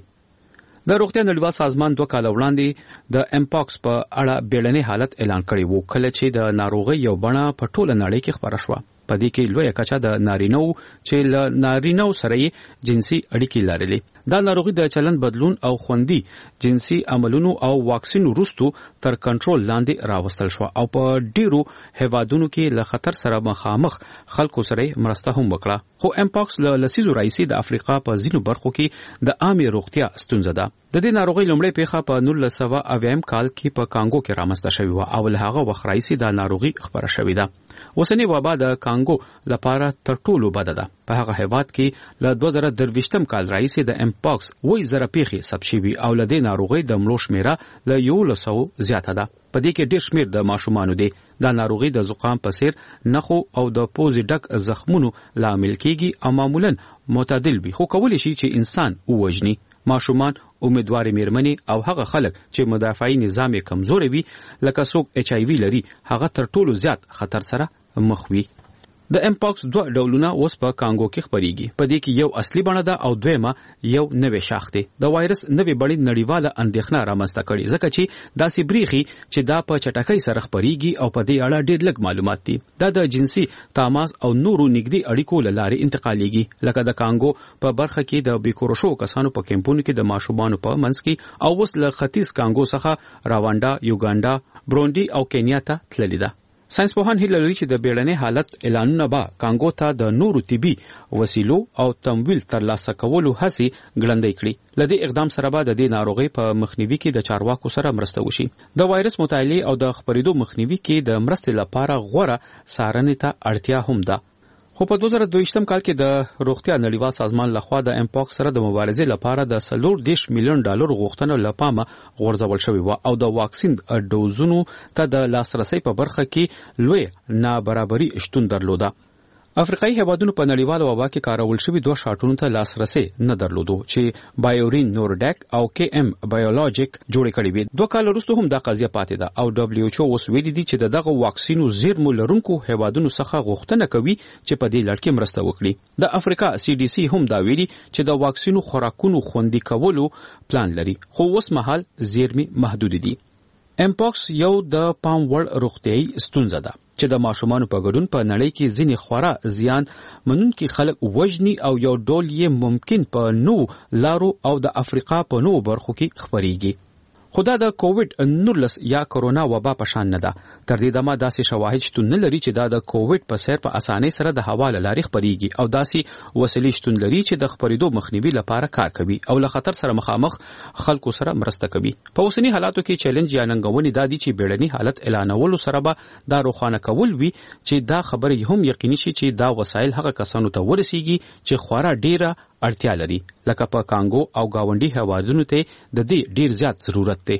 Speaker 1: د روغتیا نړیوال سازمان دوه کال وړاندې د ام پاکس په اړه بیړنۍ حالت اعلان کړی وو کله چې د ناروغي یو بڼه په ټوله نړۍ کې خبره شوه په دې کې لوی کچا د نارینو چې ل نارینو سره جنسي اړیکې لرلې دا ناروغي د چلند بدلون او خوندي جنسي عملونو او واکسین وروسته تر کنټرول لاندې راوستل شو او په ډیرو هوادونو کې له خطر سره مخامخ خلکو سره مرسته هم وکړه خو ام پاکس له لسیزو رئیسي د افریقا په ځینو برخو کې د عامه روغتیا ستونزه ده د دې ناروغي لومړی پیښه په نولس سوه اویا کال کې په کانګو کې رامنځته شوې و او له هغه وخت رئیسي د ناروغي خبره شوې ده اوسنی وبا د کانګو لپاره تر ټولو بده ده په هغه هیواد کې له دوه زره درویشتم کال رئیسي د ام پاکس وې زره پیښې ثبت شوې او له دې ناروغي د مړو شمیره له یو لسو زیاته ده په دې کې ډېر شمیر د ماشومانو دي دا ناروغي د زکام په څیر نخو او د پوزې ډک زخمونو لامل کیږي او معمولا معتدل وي خو کولی شي چې انسان ووجني ماشومان امیدوار میرمنې او هغه خلک چې مدافعي نظام یې کمزوري وي لکه څوک ایچ آی وی لري هغه تر ټولو زیات خطر سره مخ وي د ام پاکس دوه ډولونه اوس په کانګو کې خبريږي په دې کې یو اصلي بڼه ده او دویمه یو نوې شاخ دی د وایرس نوې بڼې نړیواله اندېښنه رامنځته کړي ځکه چې داسې بریخي چې دا په چټکۍ سره خبريږي او په دې اړه ډېر لږ معلومات دي دا د جنسي تماس او نورو نږدې اړیکو لارې انتقالېږي لکه د کانګو په برخه کې د بیکورشو کسانو په کیمپونو کې د ماشومانو په منځ کې او اوس له ختیځ کانګو څخه راواندا یوګاندا برونډي او کینیا ته تللی ده ساينس پوهان هیله لري چې د بیړنۍ حالت اعلانونه به کانګو ته د نورو طبي وسیلو او تمویل ترلاسه کولو هڅې ګړندۍ کړي لدې اقدام سره به د دې ناروغي په مخنیوي کې د چارواکو سره مرسته وشي د وایرس مطالعه او د خبرېدو مخنیوي کې د مرستې لپاره غوړه څارنې ته اړتیا هم ده خو په دوه زره دویشتم کال کې د روغتیا نړیوال سازمان لخوا د ام پاکس سره د مبارزې لپاره د څلور دېرش میلیون ډالر غوښتنه لپاره غورځول شوې و او د واکسین ډوزونو ته د لاسرسي په برخه کې لوی نابرابري شتون درلوده افریقایي هیوادونو په نړیوال وبا کې کارول شوی دوه شاټونو ته لاسرسي نه درلودو چې بایورین نورډک او کې ام بایولوژیک جوړ کړي وي دوه کال وروسته هم دا قضیه پاتې ده او دبليو ایچ او اوس ویلي دي چې دغه واکسینو زیرمو لرونکو هیوادونو څخه غوښتنه کوي چې په دې لړ کې مرسته وکړي د افریقا سی ډي سي هم دا ویلي چې د واکسینو خوراکونو خوندي کولو پلان لري خو اوس مهال زیرمې محدود دي ام پاکس یو د پام وړ روغتيایي ستونزه ده چې د ماشومانو په ګډون په نړۍ کې ځینې خورا زیان منونکي خلک وژني او یو ډول یې ممکن په نو لارو او د افریقا په نو برخو کې خبريږي خدا د کووډ نولس یا کرونا وبا په شان نه ده تر دې دمه داسې شواهد شتون نه لري چې دا د کووډ په سر په اسانۍ سره د هوا لارې خبريږي او داسې وسیلې شتون لري چې د خبرېدو مخنیوي لپاره کار کوي او له خطر سره مخامخ خلکو سره مرسته کوي په اوسنی حالاتو کې چیلنج یا ننګونې د دې چې بیړني حالت اعلانولو سره به دا روښانه کول وي چې دا خبره هم یقیني شي چې دا وسایل هغه کسانو ته ورسیږي چې خورا ډیره اړتیا لري لکه په کانګو او گاونډي هیوادونو ته د دې ډیر زیات ضرورت دی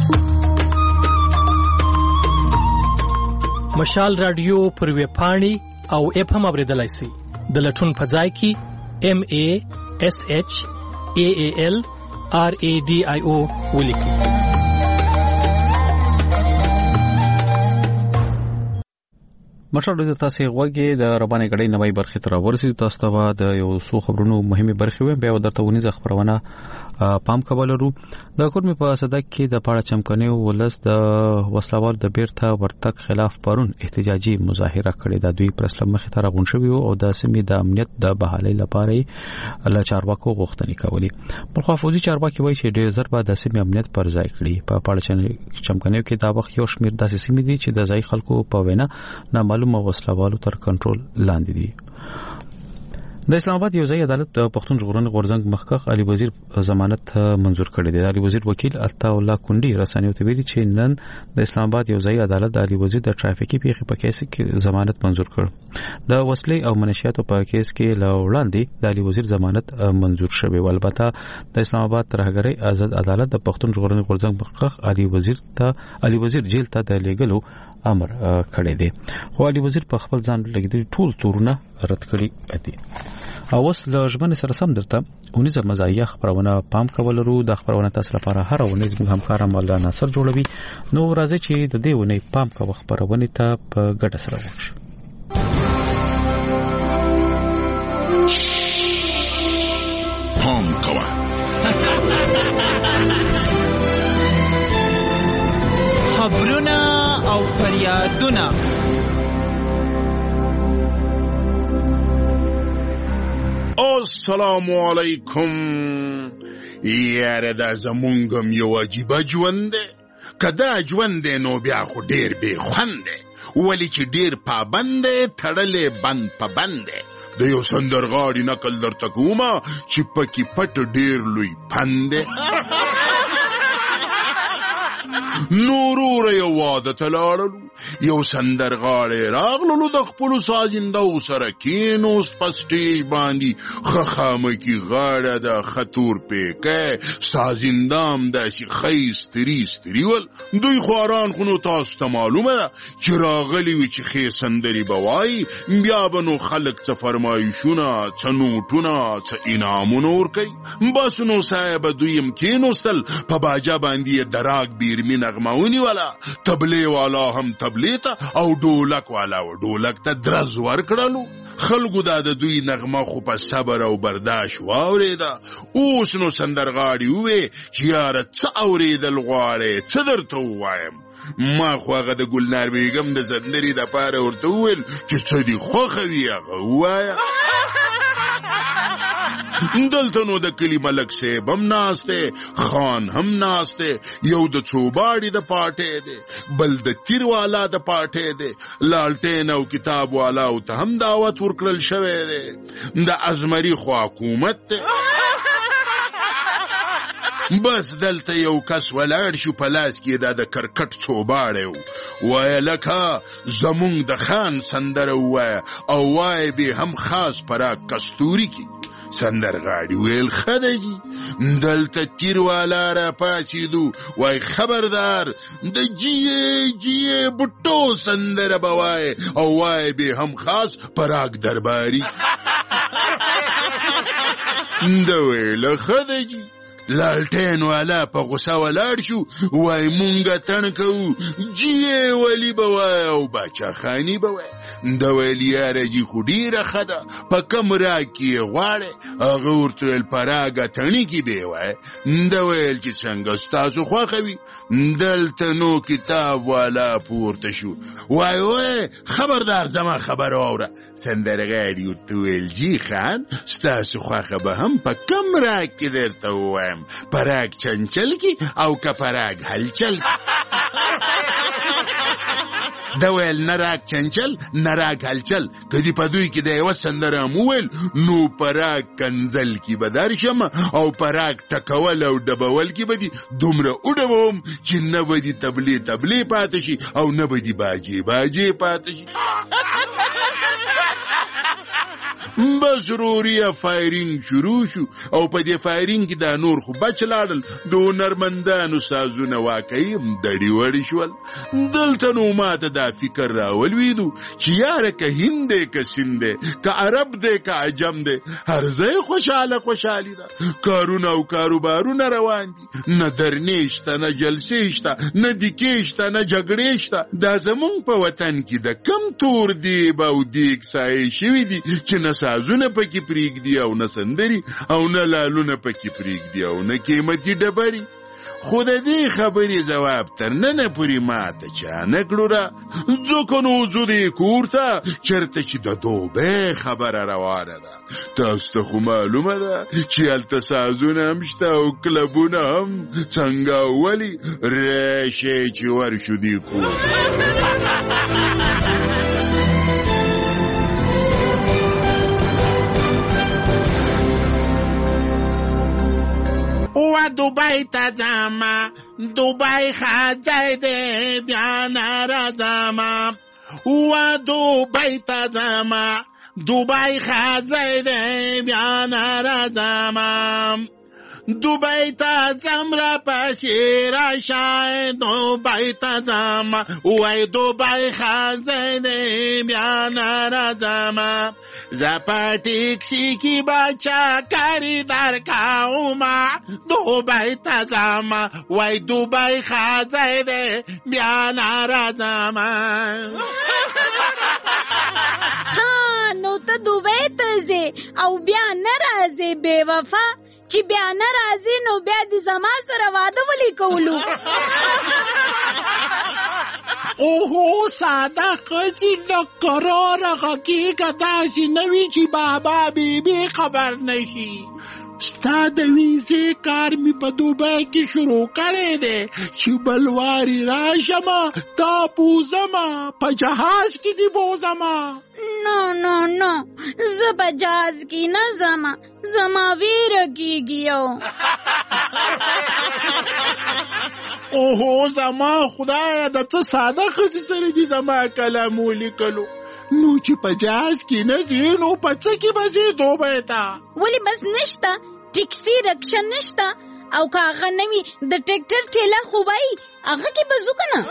Speaker 4: مشال رادیو پر وی پاڼې او اپ هم اوریدلای شئ د لټون په ځای کې ام ا اس اچ ا ا ال ار ا ډي آی او ولیکئ
Speaker 1: مشر د تاسو غوږی د ربانې غړې نوې برخه تر ورسې تاسو ته د یو څو خبرونو مهمه برخه وې بیا درته ونیز خبرونه پام کولرو د کورمي په صدک کې د پاړه چمکنه ولس د وسلوال د بیرته ورتک خلاف پرون احتجاجي مظاهره کړې د دوی پرسلم مخ ته راغون شوی او د سیمې د امنیت د بحالۍ لپاره له چارواکو غوښتنې کولې بلخو فوجي چارواکي وایي چې ډېر زر به د سیمې امنیت پر ځای کړي په پاړه چمکنه کې دا وخت یو شمیر داسې سیمې دي چې د ځای خلکو په وینا نه معلومه وسلوالو تر کنټرول لاندې دي. د اسلام آباد یو ځای عدالت د پښتون ژغورنې غورځنګ مخکخ علي وزیر ضمانت منزور کړی دی. علي وزیر وکیل عطا الله کونډي رسنیو ته ویلي چې نن د اسلام آباد یو ځای عدالت د علي وزیر د ټرافیکي پیښې په کیس کې ضمانت منزور کړ. د وسلې او منشیاتو په کیس کې له وړاندې د علي وزیر ضمانت منزور شوی و. البته د اسلام آباد ترهګرۍ آزاد عدالت د پښتون ژغورنې غورځنګ مخکخ علي وزیر ته علي وزیر جیل ته د لیګلو امر کړی دی. خو علي وزیر په خپل ځان لګیدل ټول تورونه رد کړي دي. او اوس له ژبنې سره سم درته اونیزه مزایه خبرونه پام کولرو. د خبرونه تاسو لپاره هر ونیز موږ همکار مولانا ناصر جوړوي. نو راځي چې د دې ونې پام کوو خبرونه ته په ګډه سره وکړو.
Speaker 17: پام کوه
Speaker 18: خبرونه او فریادونه
Speaker 17: السلام علیکم. یاره دا زمونږم یو عجیبه ژوند دی. که دا ژوند دی نو بیا خو ډېر بې خوند دی، ولې چې ډېر پابند دی، تړلی بند په بند دی. د یو سندرغاړي نقل درته کومه چې پکې پټ ډېر لوی پند دی. نوروره یو واده ته لاړلو، یو سندرغاړی راغللو د خپلو سازندهو سره کېنوست په سټیج باندې ښه خامکي غاړه ده، ښه تور پیکی، سازنده هم داسې ښه ستري ستري ول. دوی خواران خو نو تاسو ته معلومه ده چې راغلي وي چې ښې سندرې به وایي، بیا به نو خلک څه فرمایشونه، څه نوټونه، څه انعامونه ورکوي. بس نو صاحبه دوی هم کېنوستل، په باجه باندې یې د راګ بیرمي نغمه ونیوله، تبلې والا هم تبلې ته او ډولک والا و ډولک ته درز ورکړلو. خلکو دا د دوی نغمه خو په صبر او برداشت واورېده. اوس نو سندرغاړي ووې چې یاره څه اورېدل غواړې، څه درته ووایم. ما خو هغه د ګلنار بیګم د سندرې دپاره ورته وویل چې څه دې خوښه وي هغه ووایه. دلته نو د کلي ملک صاحب هم ناست دی، خان هم ناست دی، یو د څوباړي د پاټی دی، بل د تیر والا د پاټی دی، لالټین او کتاب والاو ته هم دعوت ورکړل شوی دی. د ازمري خو حکومت دی. بس دلته یو کس ولاړ شو، په لاس کې دا د کرکټ څوباړی و. وایه لکه زمونږ د خان سندره ووایه او وایه به هم خاص پراک کستوري کی. سندرغاړي ویل ښه دی جي. دلته تیر والا را پاڅېدو، وای خبردار د جیې جیې بوټو سندره به وایې او وایې به هم خاص پراک درباري. ده ویله ښه دی جي. لالټین والا په غوسه ولاړ شو، وای مونږه تڼ کوو، جیې ولی به وایه او باچا خاني به وایه. ده ویل یاره جي خو ډېره ښه ده، په کم راګ کې یې غواړئ؟ هغه ورته ویل په راګه تڼي کې به یې وایه. ده ویل چې څنګه ستاسو خوښه وي. دلته نو کتاب والا پورته شو، وای وای خبردار زما خبره واوره. سندرغاړي ورته ویل جي خان ستاسو خوښه به هم په کم راګ کې درته ووایم، پراګ چنچل کی او که پراګ هلچل. ده ویل نه راګ چنچل نه راګ هلچل، که دې په دوی کې د یوه سندره هم وویل نو پراګ کنځل کې به درشم او پراګ ټکول او ډبول کې به دې دومره وډبوم چې نه به دې تبلې تبلې پاتې شي او نه به دې باجې باجې پاتې شي. بس روریه فایرینګ شروع شو او په دې فایرینګ کې دا نور خو بچ لاړل د هنرمندانو سازونه واقعي دړي وړي شول. دلته نو ماته دا فکر راولویدو چې یاره که هند دی که سند دی که عرب دی که عجم دی هر ځای خوشحاله خوشحالي ده، کارونه او کاروبارونه روان دي، نه درنې شته نه جلسې شته نه دیکې شته نه جګړې شته. دا زمونږ په وطن کې د کم تور دیب او دیګ سایې شوي دي چې نه سازونه پکې پرېږدي او نه سندري او نه لالونه پکې پرېږدي او نه قیمتي ډبرې. خو د دې خبرې ځواب تر ننه پورې ماته چا نه کړو را. ځکه نو ځو دې کور ته چېرته چې د دوبۍ خبره روانه ده. تاسو ته خو معلومه ده چې هلته سازونه هم شته او کلبونه هم. څنګه ولې راشئ چې ورشو دې کور.
Speaker 19: و دوبای تا ځمه دوبای ښه ځای دی بیا نه راځمه. و دوبای تا ځمه دوبای ښه ځای دی بیا نه راځمه. دوبای ته ځم را پسې راشه دوبای ته ځم وای دوبای ښه ځای دی بیا نه راځمه. زه په ټیکسي کې به چکرې درکومه دوبای ته ځم وای دوبای ښه ځای دی بیا نه راځمه.
Speaker 20: ها نو ته دوبۍ ته ځې او بیا نه راځې بې وفا چې بیا نه راځې نو بیا دې زما سره واده ولې کولو.
Speaker 19: اوهو ساده ښځې له قراره غږېږه داسې نه وي چې بابا بیبي خبر نه شي. ستا د ویزې کار مې په دوبۍ کې شروع کړی دی چې بل وارې راشمه تا بوزمه په جهاز کې دې بوزمه.
Speaker 20: نو نو نو زه په جهاز کې نه ځمه زما ویره کېږي.
Speaker 19: اوهو زما خدایه د څه ساده ښځې سره دې زما کلام ولیکلو. نو چې په جهاز کې نه ځې نو په څه کې به ځې دوبۍ ته؟
Speaker 20: ولې بس نشته ټیکسي رکشه نشته او که هغه نه وي د ټریکټر ټیله خو وایي هغه کې به ځو که نه.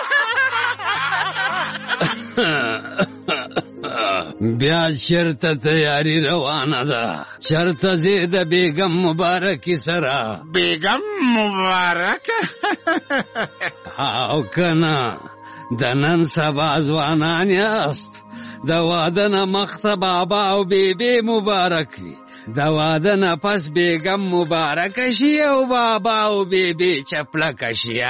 Speaker 21: بیا چېرته تیاري روانه ده چېرته ځې د بیګم مبارکې سره؟
Speaker 19: بیګم مبارکه
Speaker 21: او که نه د نن سبا ځوانان یاست د واده نه مخته بابا او بیبي مبارک وي د واده نه پس بیګم مبارکه شي او بابا او بیبي چپلکه شي.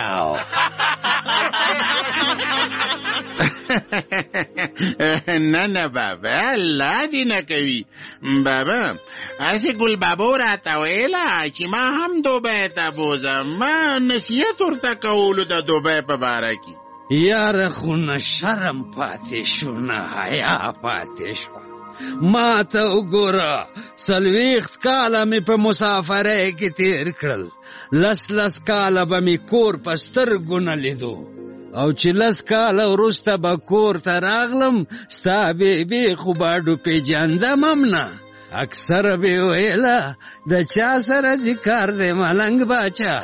Speaker 19: نه نه بابا الله دې نه کوي. بابا هسې ګل بابو راته ویله چې ما هم دوبۍ ته بوځم. ما نصیحت ورته کولو د دوبۍ په باره کې.
Speaker 21: یاره خو نه شرم پاتې شو نه حیا پاتې شو. ما ته وګوره څلوېښت کاله مې په مسافرۍ کې تېر کړل. لس لس کاله به مې کور په سترګو نه لیدو او چې لس کاله وروسته به کور ته راغلم ستا بیبي خو باډو پېژندم هم نه. اکثره به ویله د چا سره دې کار دی ملنګ باچا.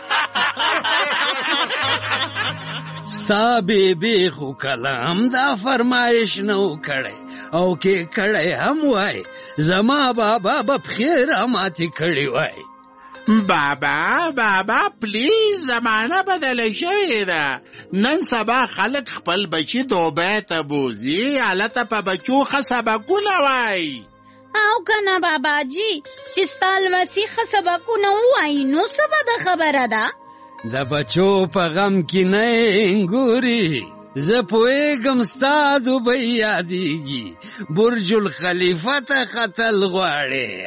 Speaker 21: ستا بیبي خو کله هم دا فرمایش نه و کړی او کې کړی هم وای زما بابا به پښې راماتې کړې وای.
Speaker 19: بابا بابا پلیز زمانه بدله شوې ده. نن سبا خلک خپل بچي دوبۍ ته بوځي هلته په بچو ښه سبقونه وایي.
Speaker 20: او که نه باباجي چې ستا لمسي ښه سبقونه ووایي نو څه بده خبره ده.
Speaker 21: د بچو په غم کې نه انګوري زه پوهېږم ستا دوبۍ یادېږي برج الخلیفه ته ختل غواړې.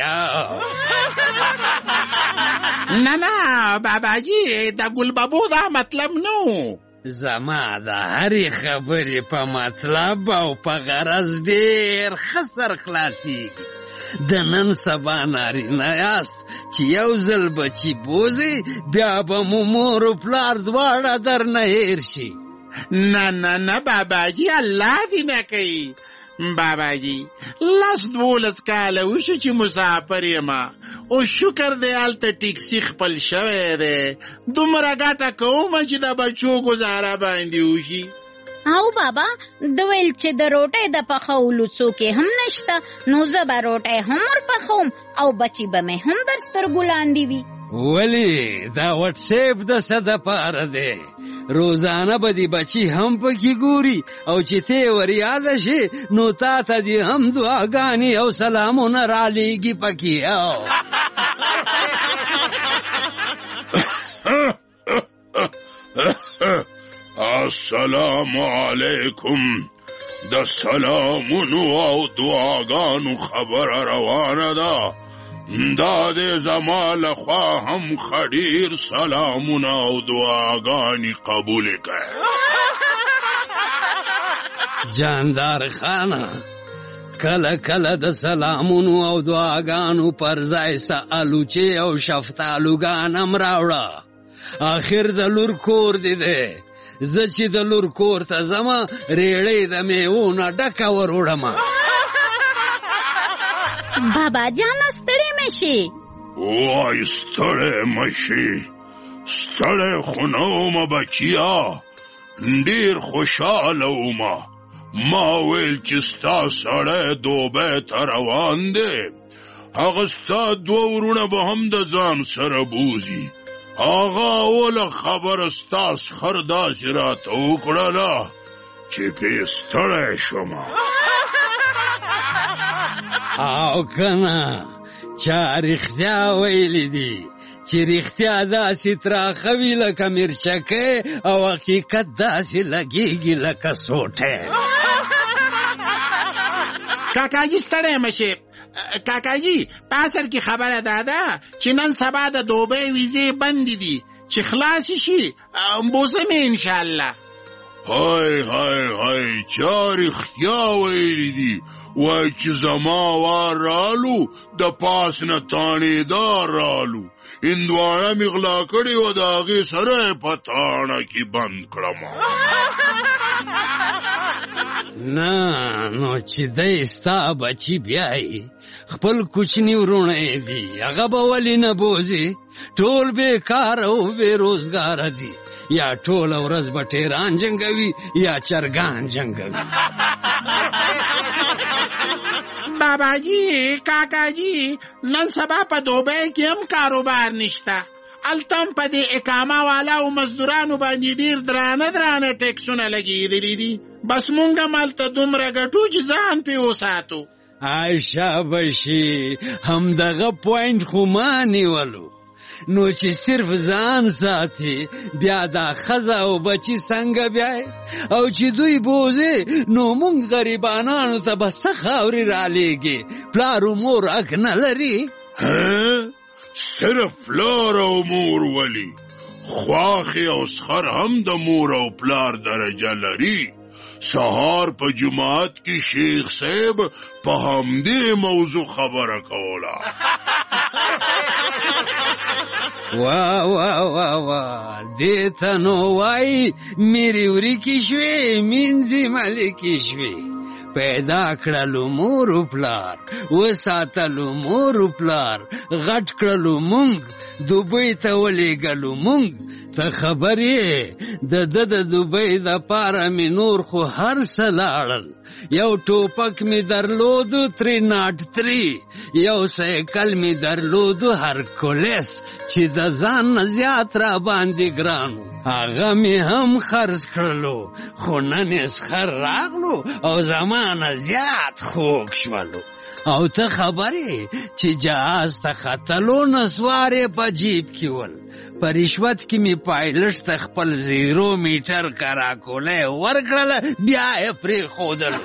Speaker 19: نه نه باباجي د ګل بابو دا مطلب نو.
Speaker 21: زما د هرې خبرې په مطلب او په غرض ډېر ښه سر خلاصېږي. د نن سبا نارینه یاست چې یو ځل بچي بوځي بیا به مو مور و پلار دواړه درنه هېر شي.
Speaker 19: نه نه نه باباجي الله دې نه کوي. باباجي لاس دولس کاله وشو چې مسافر یم او شکر دی هلته ټیکسي خپل شوی دی دومره ګټه کومه چې د بچو ګزاره باندې وشي.
Speaker 20: او بابا د ویل چې د روټۍ د پخولو څوک هم نشته نو زه به روټۍ هم ورپخوم او بچي به مې هم در سترګو لاندې وي.
Speaker 21: ولی دا واتساپ د څه دپاره دی؟ روزانه به دې بچي هم پکې ګوري او چې ته ور یاده شي نو تا ته دې هم دعاګانې او سلامونه رالیږي پکې.
Speaker 17: السلام علیکم. د سلامونو او دعاګانو خبره روانه ده. دا دې زما لخوا هم خډیر سلامونه او دعاګانې قبول کړه.
Speaker 21: جاندار خانه کله کله د سلامونو او دعاګانو پر ځای څه الوچې او شفتالوګان هم راوړه. آخر د لور کور دی دی زه چې د لور کور ته ځمه ریړۍ د میوو نه ډکه ور وړمه.
Speaker 20: بابا جانه ستړی مه شي.
Speaker 17: وای ستړی مه شي. ستړی خو نه ومه بچیا ډېر خوشحاله ومه. ما ویل چې ستا سړی دوبۍ ته روان دی هغه ستا دوه ورونه به هم د ځان سره بوځي. هغه اوله خبره ستا سخر داسې راته وکړله چې پې ستړی شومه.
Speaker 21: او کنه چا رښتیا ویلی دي چې رښتیا داسې تراخه وي لکه مرچکۍ او حقیقت داسې لګېږي لکه سوټی.
Speaker 19: کاکاجي ستړی مه شي. کاکاجي په اصل کې خبره دا ده چې نن سبا د دوبۍ ویزې بندې دي چې خلاصې شي بوځم یې انشاءالله.
Speaker 17: های های های چا رښتیا ویلی دي وای چې زما وار رالو د پاس نه تانېدار رالو هندواڼه مې غلا کړې وه د هغې سره یې په تاڼه کې بند کړمه.
Speaker 21: نه نو چې دی ستا بچي بیایي خپل کوچني ورونه یې دي هغه به ولې نه بوځي؟ ټول بېکاره او بېروزګاره دي یا ټوله ورځ به ټیران جنګوي یا چرګان جنګوي.
Speaker 19: باباجي کاکاجي نن سبا په دوبۍ کې هم کاروبار نشته. هلته هم په دې اقامه والا او مزدورانو باندې ډېر درانه درانه ټیکسونه لګېدلي دي. بس مونږ هم هلته دومره ګټو چې ځان پې وساتو.
Speaker 21: ای شابشي همدغه پوینټ خو ما نیولو نو چې صرف ځان ساتي بیا دا ښځه او بچي څنګه بیایي او چې دوی بوځي نو مونږ غریبانانو ته به څه خاورې رالیږي. پلار و مور حق نه لري؟
Speaker 17: صرف پلار او مور ولي خواښې او سخر هم د مور او پلار درجه لري. سهار په جماعت کې شیخ صاحب په همدې موضوع خبره کوله.
Speaker 21: وا وا وا وا دې ته نو وایي میرې وریکې شوې مینځې ملکې شوې. پیدا کړلو مور و پلار وساتلو مور و پلار غټ کړلو مونږ دوبۍ ته ولېږلو مونږ. ته خبر یې د ده د دوبۍ دپاره مې نور خو هر څه لاړل. یو ټوپک مې درلودو ترې ناټ ترې یو سایکل مې درلودو هرکولس چې د ځان نه زیات را باندې ګرانو هغه مې هم خرڅ کړلو خو نن یې سخر راغلو او زما نه زیات خوږ شولو. او ته خبر یې چې جهاز ته ختلو نسوار یې په جیب کې ول. په رشوت کې مې پایلټ ته خپل زیرو میټر کراکولی ورکړله بیا یې پرېښودلو.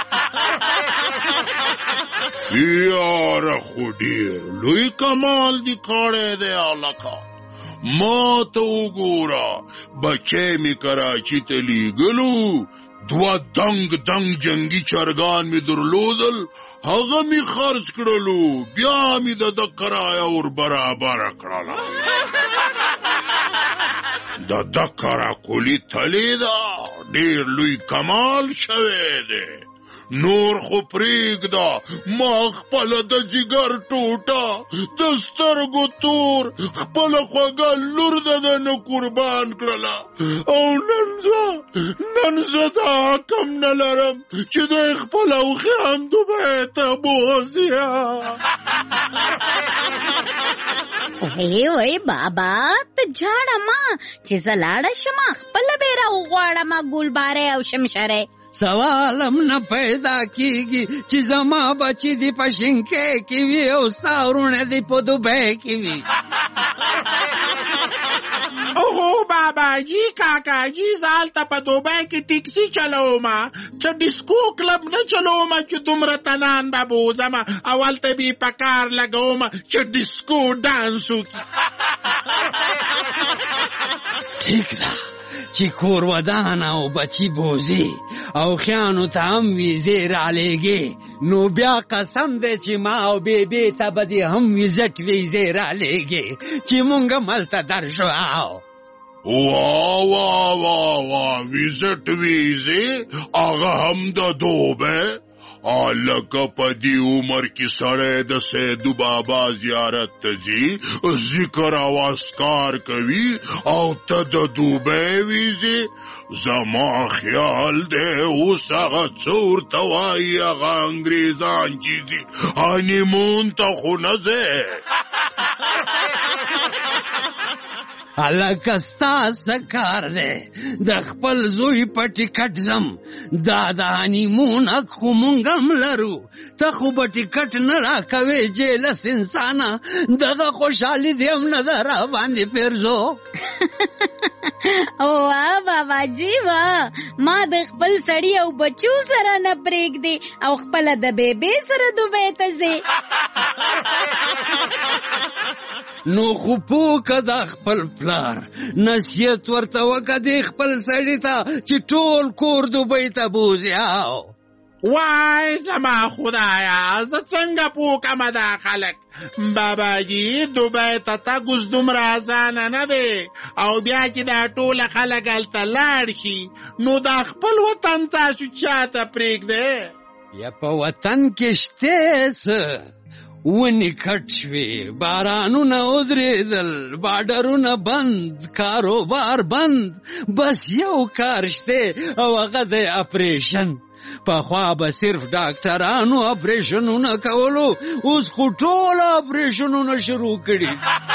Speaker 17: یاره خو ډېر لوی کمال دې کړی دی هلکه. ما ته وګوره بچی مې کراچي ته لیږلو دوه دنګ دنګ جنګي چرګان مې درلودل هغه مې خرڅ کړلو بیا مې د ده کرایه ور برابره کړله. د ده کراکولي تلې ده ډېر لوی کمال شوی دی. نور خو پریږده ما خپله د جګر ټوټه د سترګو تور خپله خوږه لور د ده نه قربان کړله او نن زه نن زه دا حکم نه لرم چې دی خپله وخیان دوبۍ ته بوځیا.
Speaker 20: وی وی بابا ته جاړه ما چې زه لاړه شم خپله به راوغواړم ګلبارې او شمشرې.
Speaker 21: سوالم نه پیدا کیږي چې زما بچی دی په شینکۍ کې وي او ستا وروڼه دی په دوبۍ کې وي.
Speaker 19: اوهو باباجي کاکاجي زه هلته په دوبۍ کې ټیکسي چلومه چې ډیسکو کلب نه چلومه چې دومره تنان به بوځمه او هلته به یې په کار لګومه چې ډیسکو ډانس وکړي.
Speaker 21: ټیک ده چې کور ودان او بچی بوزي او خیانو ته هم ویزې رالیږي نو بیا قسم دی چې ما او بیبي ته به دې هم ویزټ ویزې رالیږي چې مونږ ملته درشو.
Speaker 17: واه واه واه واه ویزټ ویزې هغه هم د دوبۍ. لکه په دې عمر کې سړی د سیدو بابا زیارت ته ځي ذکر او اذکار کوي او ته د دوبۍ ویزې. زما خیال دی اوس هغه څه ورته وایي هغه انګریزان چې ځي هانیمون ته خو نه ځې.
Speaker 21: هلکه ستا څه کار دی د خپل زوی په ټیکټ ځم دا د هانیمون حق خو مونږ هم لرو ته خو به ټیکټ نه راکوې جیلس انسانه دغه خوشحالي دې هم نه ده راباندې پیرزو.
Speaker 20: واه باباجي واه ما د خپل سړي او بچو سره نه پرېږدې او خپله د بیبي سره دوبۍ ته ځې.
Speaker 21: نو خو پوکه دا خپل پلار نصیحت ورته وکړه دې خپل سړي ته چې ټول کور دوبۍ ته بوځي.
Speaker 19: وای زما خدایا زه څنګه پوکم دا خلک. باباجي دوبۍ ته تګ اوس دومره اسانه نه دی او بیا چې دا ټوله خلک هلته لاړ شي نو دا خپل وطن تاسو چاته پرېږدئ؟
Speaker 21: یا په وطن کې شته څه ونې کټ شوې بارانونه ودرېدل باډرونه بند کاروبار بند بس یو کار شته او هغه دی اپریشن. پخوا به صرف ډاکټرانو اپریشنونه کولو اوس خو ټول اپریشنونه شروع کړي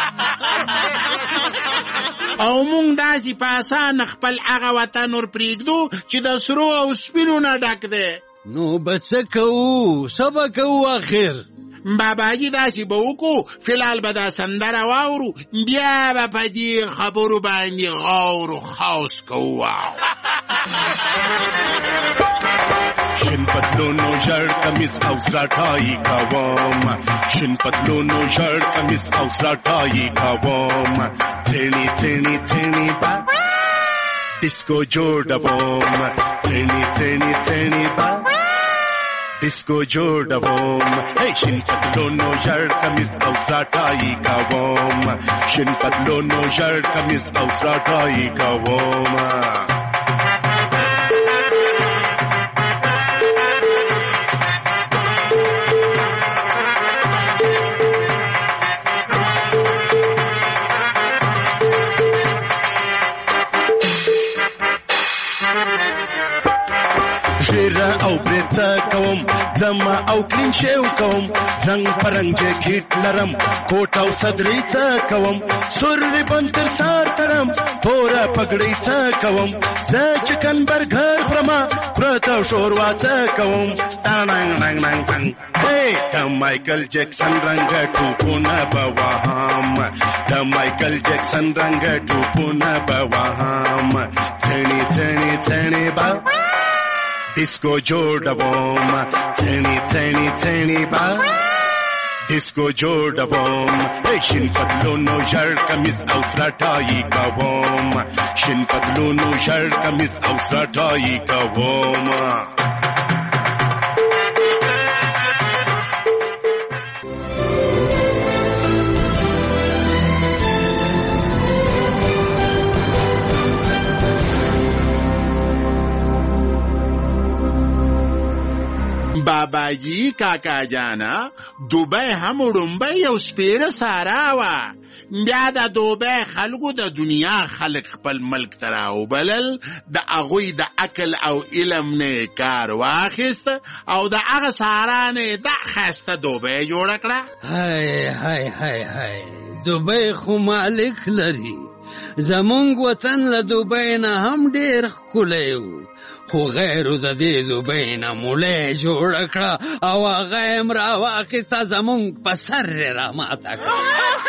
Speaker 19: او مونږ داسې په اسانه خپل هغه وطن ور پرېږدو چې د سرو او سپینو نه ډک دی.
Speaker 21: نو به څه کوو څه به کوو اخر؟
Speaker 19: باباجي داسې به وکړو فلحال به دا سندره واورو بیا به په دې خبرو باندې غور و خاص کوو.
Speaker 2: شین پتلونو ژړ کمیس او سراټایي کوم شین پتلونو ژړ کمیس او سراټایي کوم څېړني څېړني څېړني با ډیسکو جوړوم څېړني څېړني څېړني با ډیسکو جوړوم شین پتلونو ژړ کمیس او سراټایي کوم شین پتلونو ژړ کمیس او سراټایي کوم. ژیره او بریته کوم زما او کلین شیو کوم رنګ پرنګ جاکټ لرم کوټ او صدرې څه کوم سور ریبن تر سر تړم توره پګړۍ څه کوم زه چکن برګر خورم پرته او شوروا څه کوم ټانګ ننګ ننګ ننګ هی د مایکل جکسن رنګ ټوپونه به وهم د مایکل جکسن رنګ ټوپونه به وهم څڼې څڼې څڼې به ډیسکو جوړوم څڼې څڼې څڼې به ډیسکو جوړوم شین پتلونو ژړ کمیس او سراټایي کوم شین پتلونو ژړ کمیس او سراټایي کوم.
Speaker 19: حاجی کاکا جانا دوبۍ هم وړومبۍ یو سپیره سارا وه. بیا د دوبۍ خلکو د دنیا خلک خپل ملک ته راوبلل، د هغوی د عقل او علم نه کار واخیست او د هغه سارا نه دا ښایسته دوبۍ جوړه کړه.
Speaker 21: هی هی هی هی دوبۍ خو مالک لري. زمونږ وطن له دوبۍ نه هم ډېر ښکلی و، خو غیرو د دې دوبۍ نه مولی جوړه کړه او هغه یې م راواخیسته زمونږ په سر یې راماته کړه.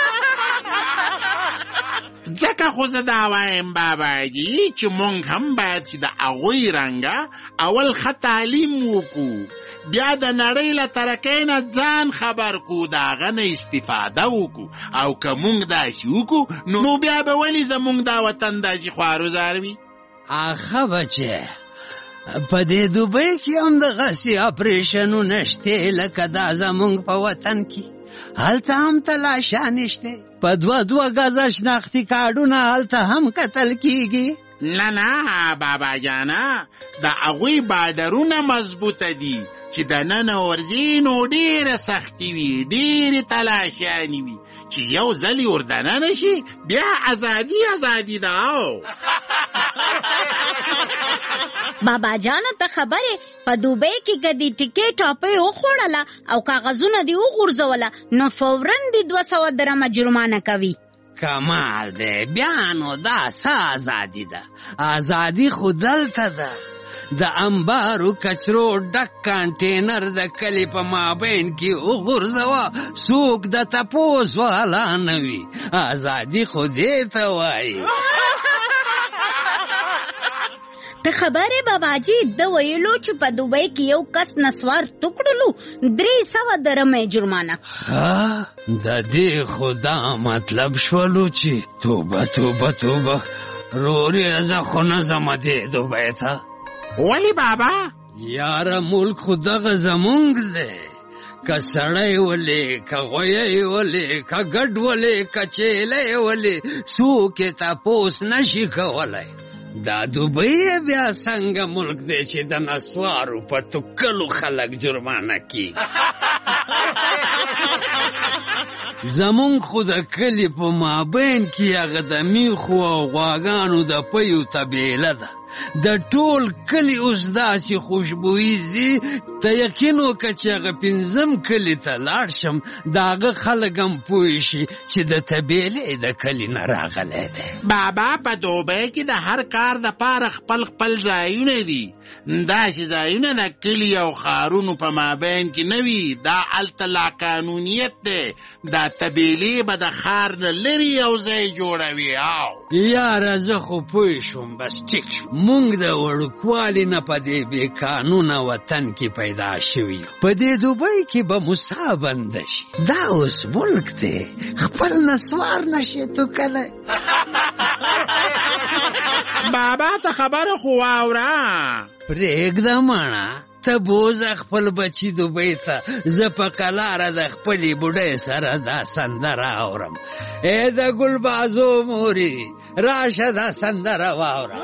Speaker 19: ځکه خو زه دا وایم باباجي چې مونږ هم باید چې د هغوی رنګه اول ښه تعلیم وکړو، بیا د نړۍ له ترقۍ نه ځان خبر کړو، د هغه نه استفاده وکړو. او که مونږ داسې وکړو نو بیا به ولې زمونږ دا وطن داسې خوارو وي؟
Speaker 21: آخه بچه په دې دوبۍ کې هم دغسې اپریشنونه شته لکه دا زمونږ په وطن کې. هلته هم تلاشه نشته، په دوه دوه ګزه شناختي کارډونه هلته هم کتل کیږي.
Speaker 19: نه نه بابا جانا، د هغوی بارډرونه مضبوطه دي چې دننه ورځي نو ډېره سختي وي، ډېرې تلاشیانې وي، چې یو ځل یې وردننه شي بیا ازادي ازادي ده.
Speaker 20: بابا جانه ته خبرې په دوبۍ کې که دې ټکټ ټاپۍ وخوړله او کاغذونه دې وغورځوله نو فورا دې دوه سوه درمه جرمانه کوي.
Speaker 21: کمال دی، بیا نو دا څه ازادي ده؟ ازادي خو دلته ده. د انبارو کچرو ډک کانټینر د کلي په مابین کې وغورځوه، څوک د تپوس والا نه وي. ازادي خو دې ته وایي.
Speaker 20: ته خبرې باباجي د ویلو چې په دوبۍ کې یو کس نسوار توکړلو درې سوه درمه جرمانه.
Speaker 21: ها د دې خو دا مطلب شولو چې توبه توبه توبه رورې زه خو نه ځم دې دوبۍ ته.
Speaker 19: ولې بابا؟
Speaker 21: یاره ملک خو دغه زمونږ دی، که سړی ولې، که غویی ولې، که ګډ ولې، که چیلی ولې، څوک یې تپوس نشي کولی. دا دوبۍ بیا څنګه ملک دی چې د نسوارو په توکلو خلک جرمانه کیږي؟ زمونږ خو د کلي په مابین کې هغه د میخو او غواګانو د پیو طبیله ده. د ټول کلي اوس داسې خوشبویي دي ته یقین وکړه چې هغه پنځم کلي ته لاړ شم د هغه خلک هم پوه شي چې د طبیلې د کلي نه راغلی دی.
Speaker 19: بابا په دوبۍ کې د هر کار دپاره خپل خپل ځایونه دي، داسې ځایونه د کلي او ښارونو په مابین کې نه وي. دا هلته لا قانونیت دی، دا طبیلې به د ښار نه لرې یو ځای جوړوي. او
Speaker 21: یاره زه خو پوه شوم، بس ټیک شو. مونږ د وړوکوالي نه په دې بې قانونه وطن کې پیدا شوي، په دې دوبۍ کې به موسی بنده شي. دا اوس ملک دی، خپل نسوار نشي توکلی.
Speaker 19: بابا ته خبره خو واوره.
Speaker 21: پرېږده ماڼه، ته بوزه خپل بچي دوبۍ ته، زه په قلاره د خپلې بوډۍ سره دا سندره اورم. ای د ګلبازو مورې راشه دا سندره واوره.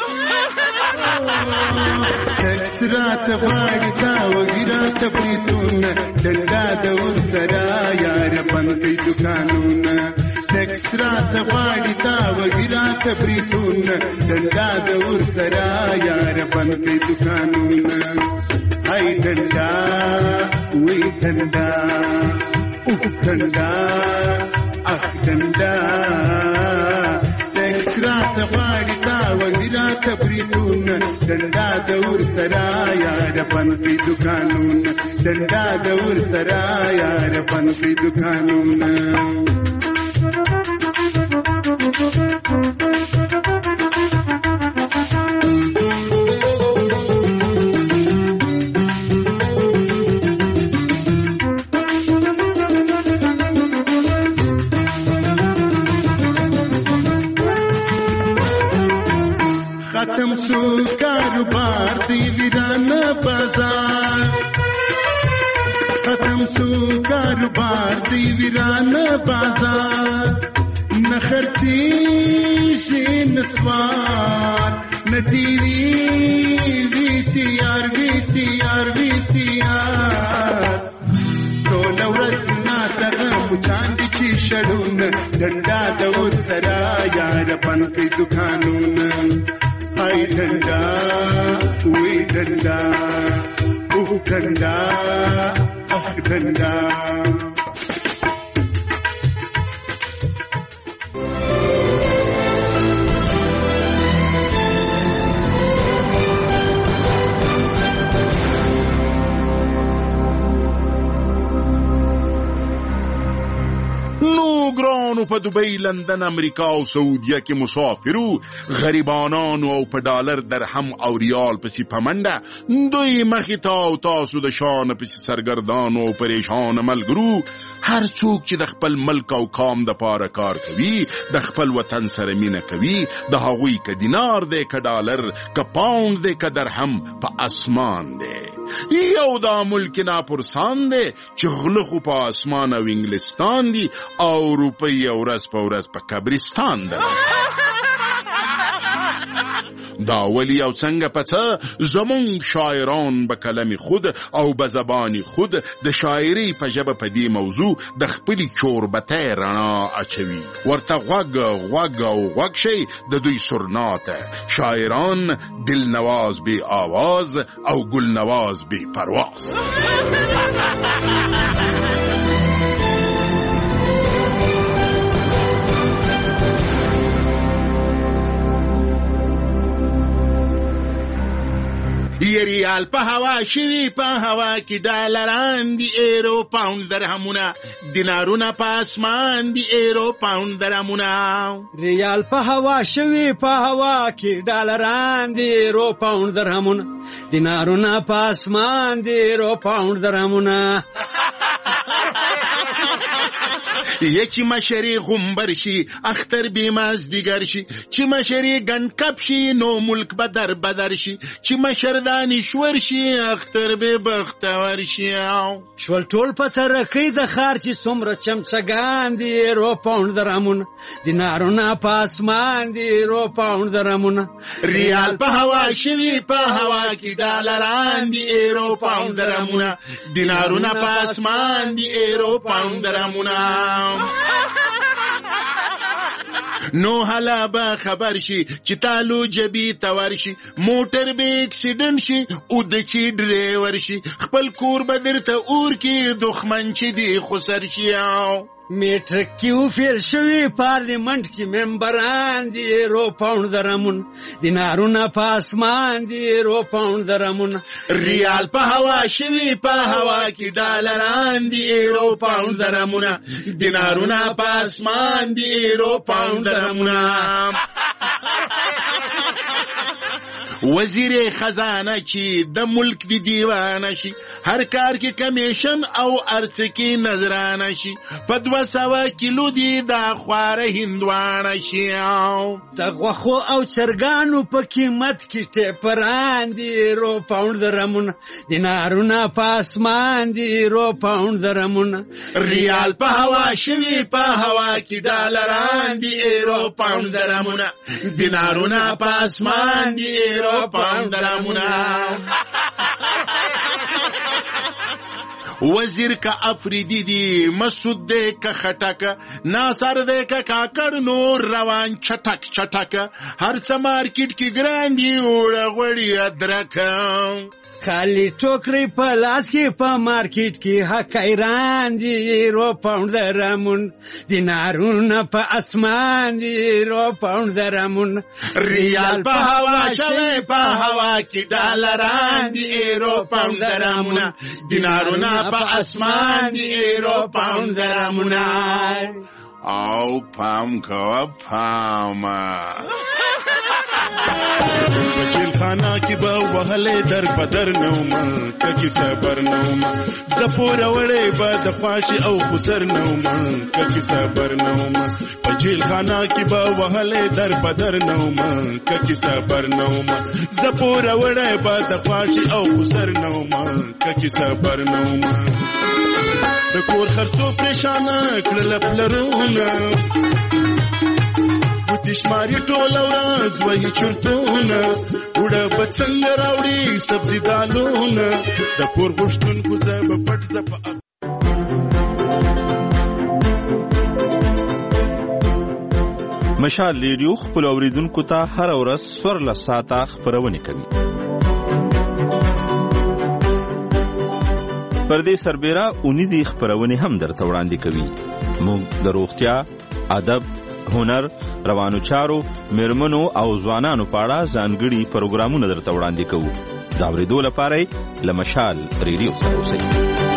Speaker 6: ټکس راته غواړي تا وږي راته بریتونه، ډنډا د ورسره یاره بند کړي دوکانونه. ټکس راته غواړي تا وږي راته بریتونه، ډنډا د ورسره یاره بند کړي دوکانونه. ای ډنډا وی ډنډا اوف ډنډا اخ ډنډا. ټکس راته غواړي تا وږي راته بریتونه، ډنډا د ورسره یاره بند کړي دوکانونه، ډنډا د ورسره یاره بند کړي دوکانونه. ختم شو کاروبار دی ویرانه بازار، ختم شو کاروبار دی ویرانه بازار. نه خرڅیږي نسوار، نه تیری وی سی آر وی سی آر وی سی آر ټول ورځ ناسره مچان دي چې شړونه ډنډا د ورسره یار پن کوي دکانونه هاي ډنډا وی ډنډا اوه ډنډا اخ ډنډا
Speaker 17: نو ګرانو په دوبۍ لندن امریکا او سعودیه کې مسافرو غریبانانو او په ډالر درهم او ریال پسې په منډه دوی مخې ته او تاسو د شانه پسې سرګردانو او پریشانه ملګرو هر څوک چې د خپل ملک او قام دپاره کار کوي د خپل وطن سره مینه کوي د هغوی که دینار دی که ډالر که پاوند دی که درهم په اسمان دی یو دا ملک ناپرسان دی چې غله خو په اسمان او انګلستان دي او روپۍ ورځ په ورځ په قبرستان ده دا ولی او څنګه پڅه زمون شاعران به کلم خود او به زبان خود د شاعری په ژبه په دې موضوع د خپل چوربته رڼا اچوي ورته غوږ غوږ او غوږ شي د دوی سرناته شاعران دل نواز بی آواز او گل نواز بی پرواز یه ریال په هوا شوي په هوا کې ډالران دي ایرو پاوند درهمونه دینارونه په اسمان دي ایرو پاوند درهمونه
Speaker 21: ریال په هوا شوي په هوا کې ډالران دي ایرو پاوند درهمونه دینارونه په اسمان دي ایرو پاوند درهمونه
Speaker 17: یه چی مشری غنبر شی اختر بیماز دیگر شی چی مشری گنکب شی نو ملک بدر بدر شی چی مشردانی شور شی اختر بی بختور شی
Speaker 21: شول ټول په ترقی د خار چې څومره چمچګان دي رو پاوند درامون دینارونه په اسمان دي رو پاوند درامون
Speaker 17: ریال په هوا شوي په هوا کې ډالران دي رو پاوند درامونه دینارونه په اسمان دي رو پاوند درامونه نو حالا با خبر شي چې تالو جبی تور شي موټر به اکسیډنټ شي او د چی ډرایور شي خپل کور به درته اور کې دښمن چې دی خسر شي
Speaker 21: میټرک کیو فیل شوی پارلیمنت کې ممبران دي رو پاوند درامون دینارونه په اسمان دي رو پاوند درامون
Speaker 17: ریال په هوا شوی په هوا کې ډالران دي رو پاوند درامونه دینارونه په اسمان دي رو پاوند درامونه وزیر خزانه چې د ملک دی دیوانه شي هر کار کې کمیشن او ارڅ کې نظرانه شي په دوه سوه کیلو دی دا خواره هندوانه شي
Speaker 21: د غوښو او چرګانو په قیمت کې ټیپران دي رو پاوند درامون دینارونه په اسمان دي رو پاوند درامون
Speaker 17: ریال په هوا شوي په هوا کې ډالران دي رو پاوند درامونه دینارونه په اسمان دي رو پاوند درامونه وزیر کا افریدی دی مسعود دے کا خټک ناصر دے کا کاکړ نور روان چټک چټک هر څه مارکیټ کې ګران دی وړ غوړی ادرک
Speaker 21: خالی ټوکري په لاس کې په مارکیټ کې حقایران دي رو پاوند درامون دینارونه په اسمان دي رو پاوند درامون
Speaker 17: ریال په هوا شوي په هوا کې ډالران دي رو پاوند درامونه دینارونه په اسمان دي رو پاوند درامونه او پام کو پام
Speaker 6: بچیل خانه کی با وهله در بدر نوما ککی صبر نوما زپور وړې با د پاشي او خسر نوما ککی صبر نوما بچیل خانه کی با وهله در بدر نوما ککی صبر نوما زپور وړې با د پاشي او خسر نوما ککی صبر نوما د کور خرڅو پریشان کړل پلرونه
Speaker 2: تشماري ټول ورځ وایي چرتونه وړه به څنګه راوړي سبزي دالونه د پور غوښتونکو زه به پټ زه په
Speaker 5: مشال ریډیو خپل اوریدونکو ته هر ورځ څوارلس ساعته خپرونه کوي. پر دې سربېره اونیزې خپرونې هم درته وړاندې کوي. موږ د روغتیا، ادب، هنر، روانو چارو، میرمنو او ځوانانو په اړه ځانګړي پروګرامونه درته وړاندې کوو. د اورېدو لپاره له مشال ریډیو سره اوسئ.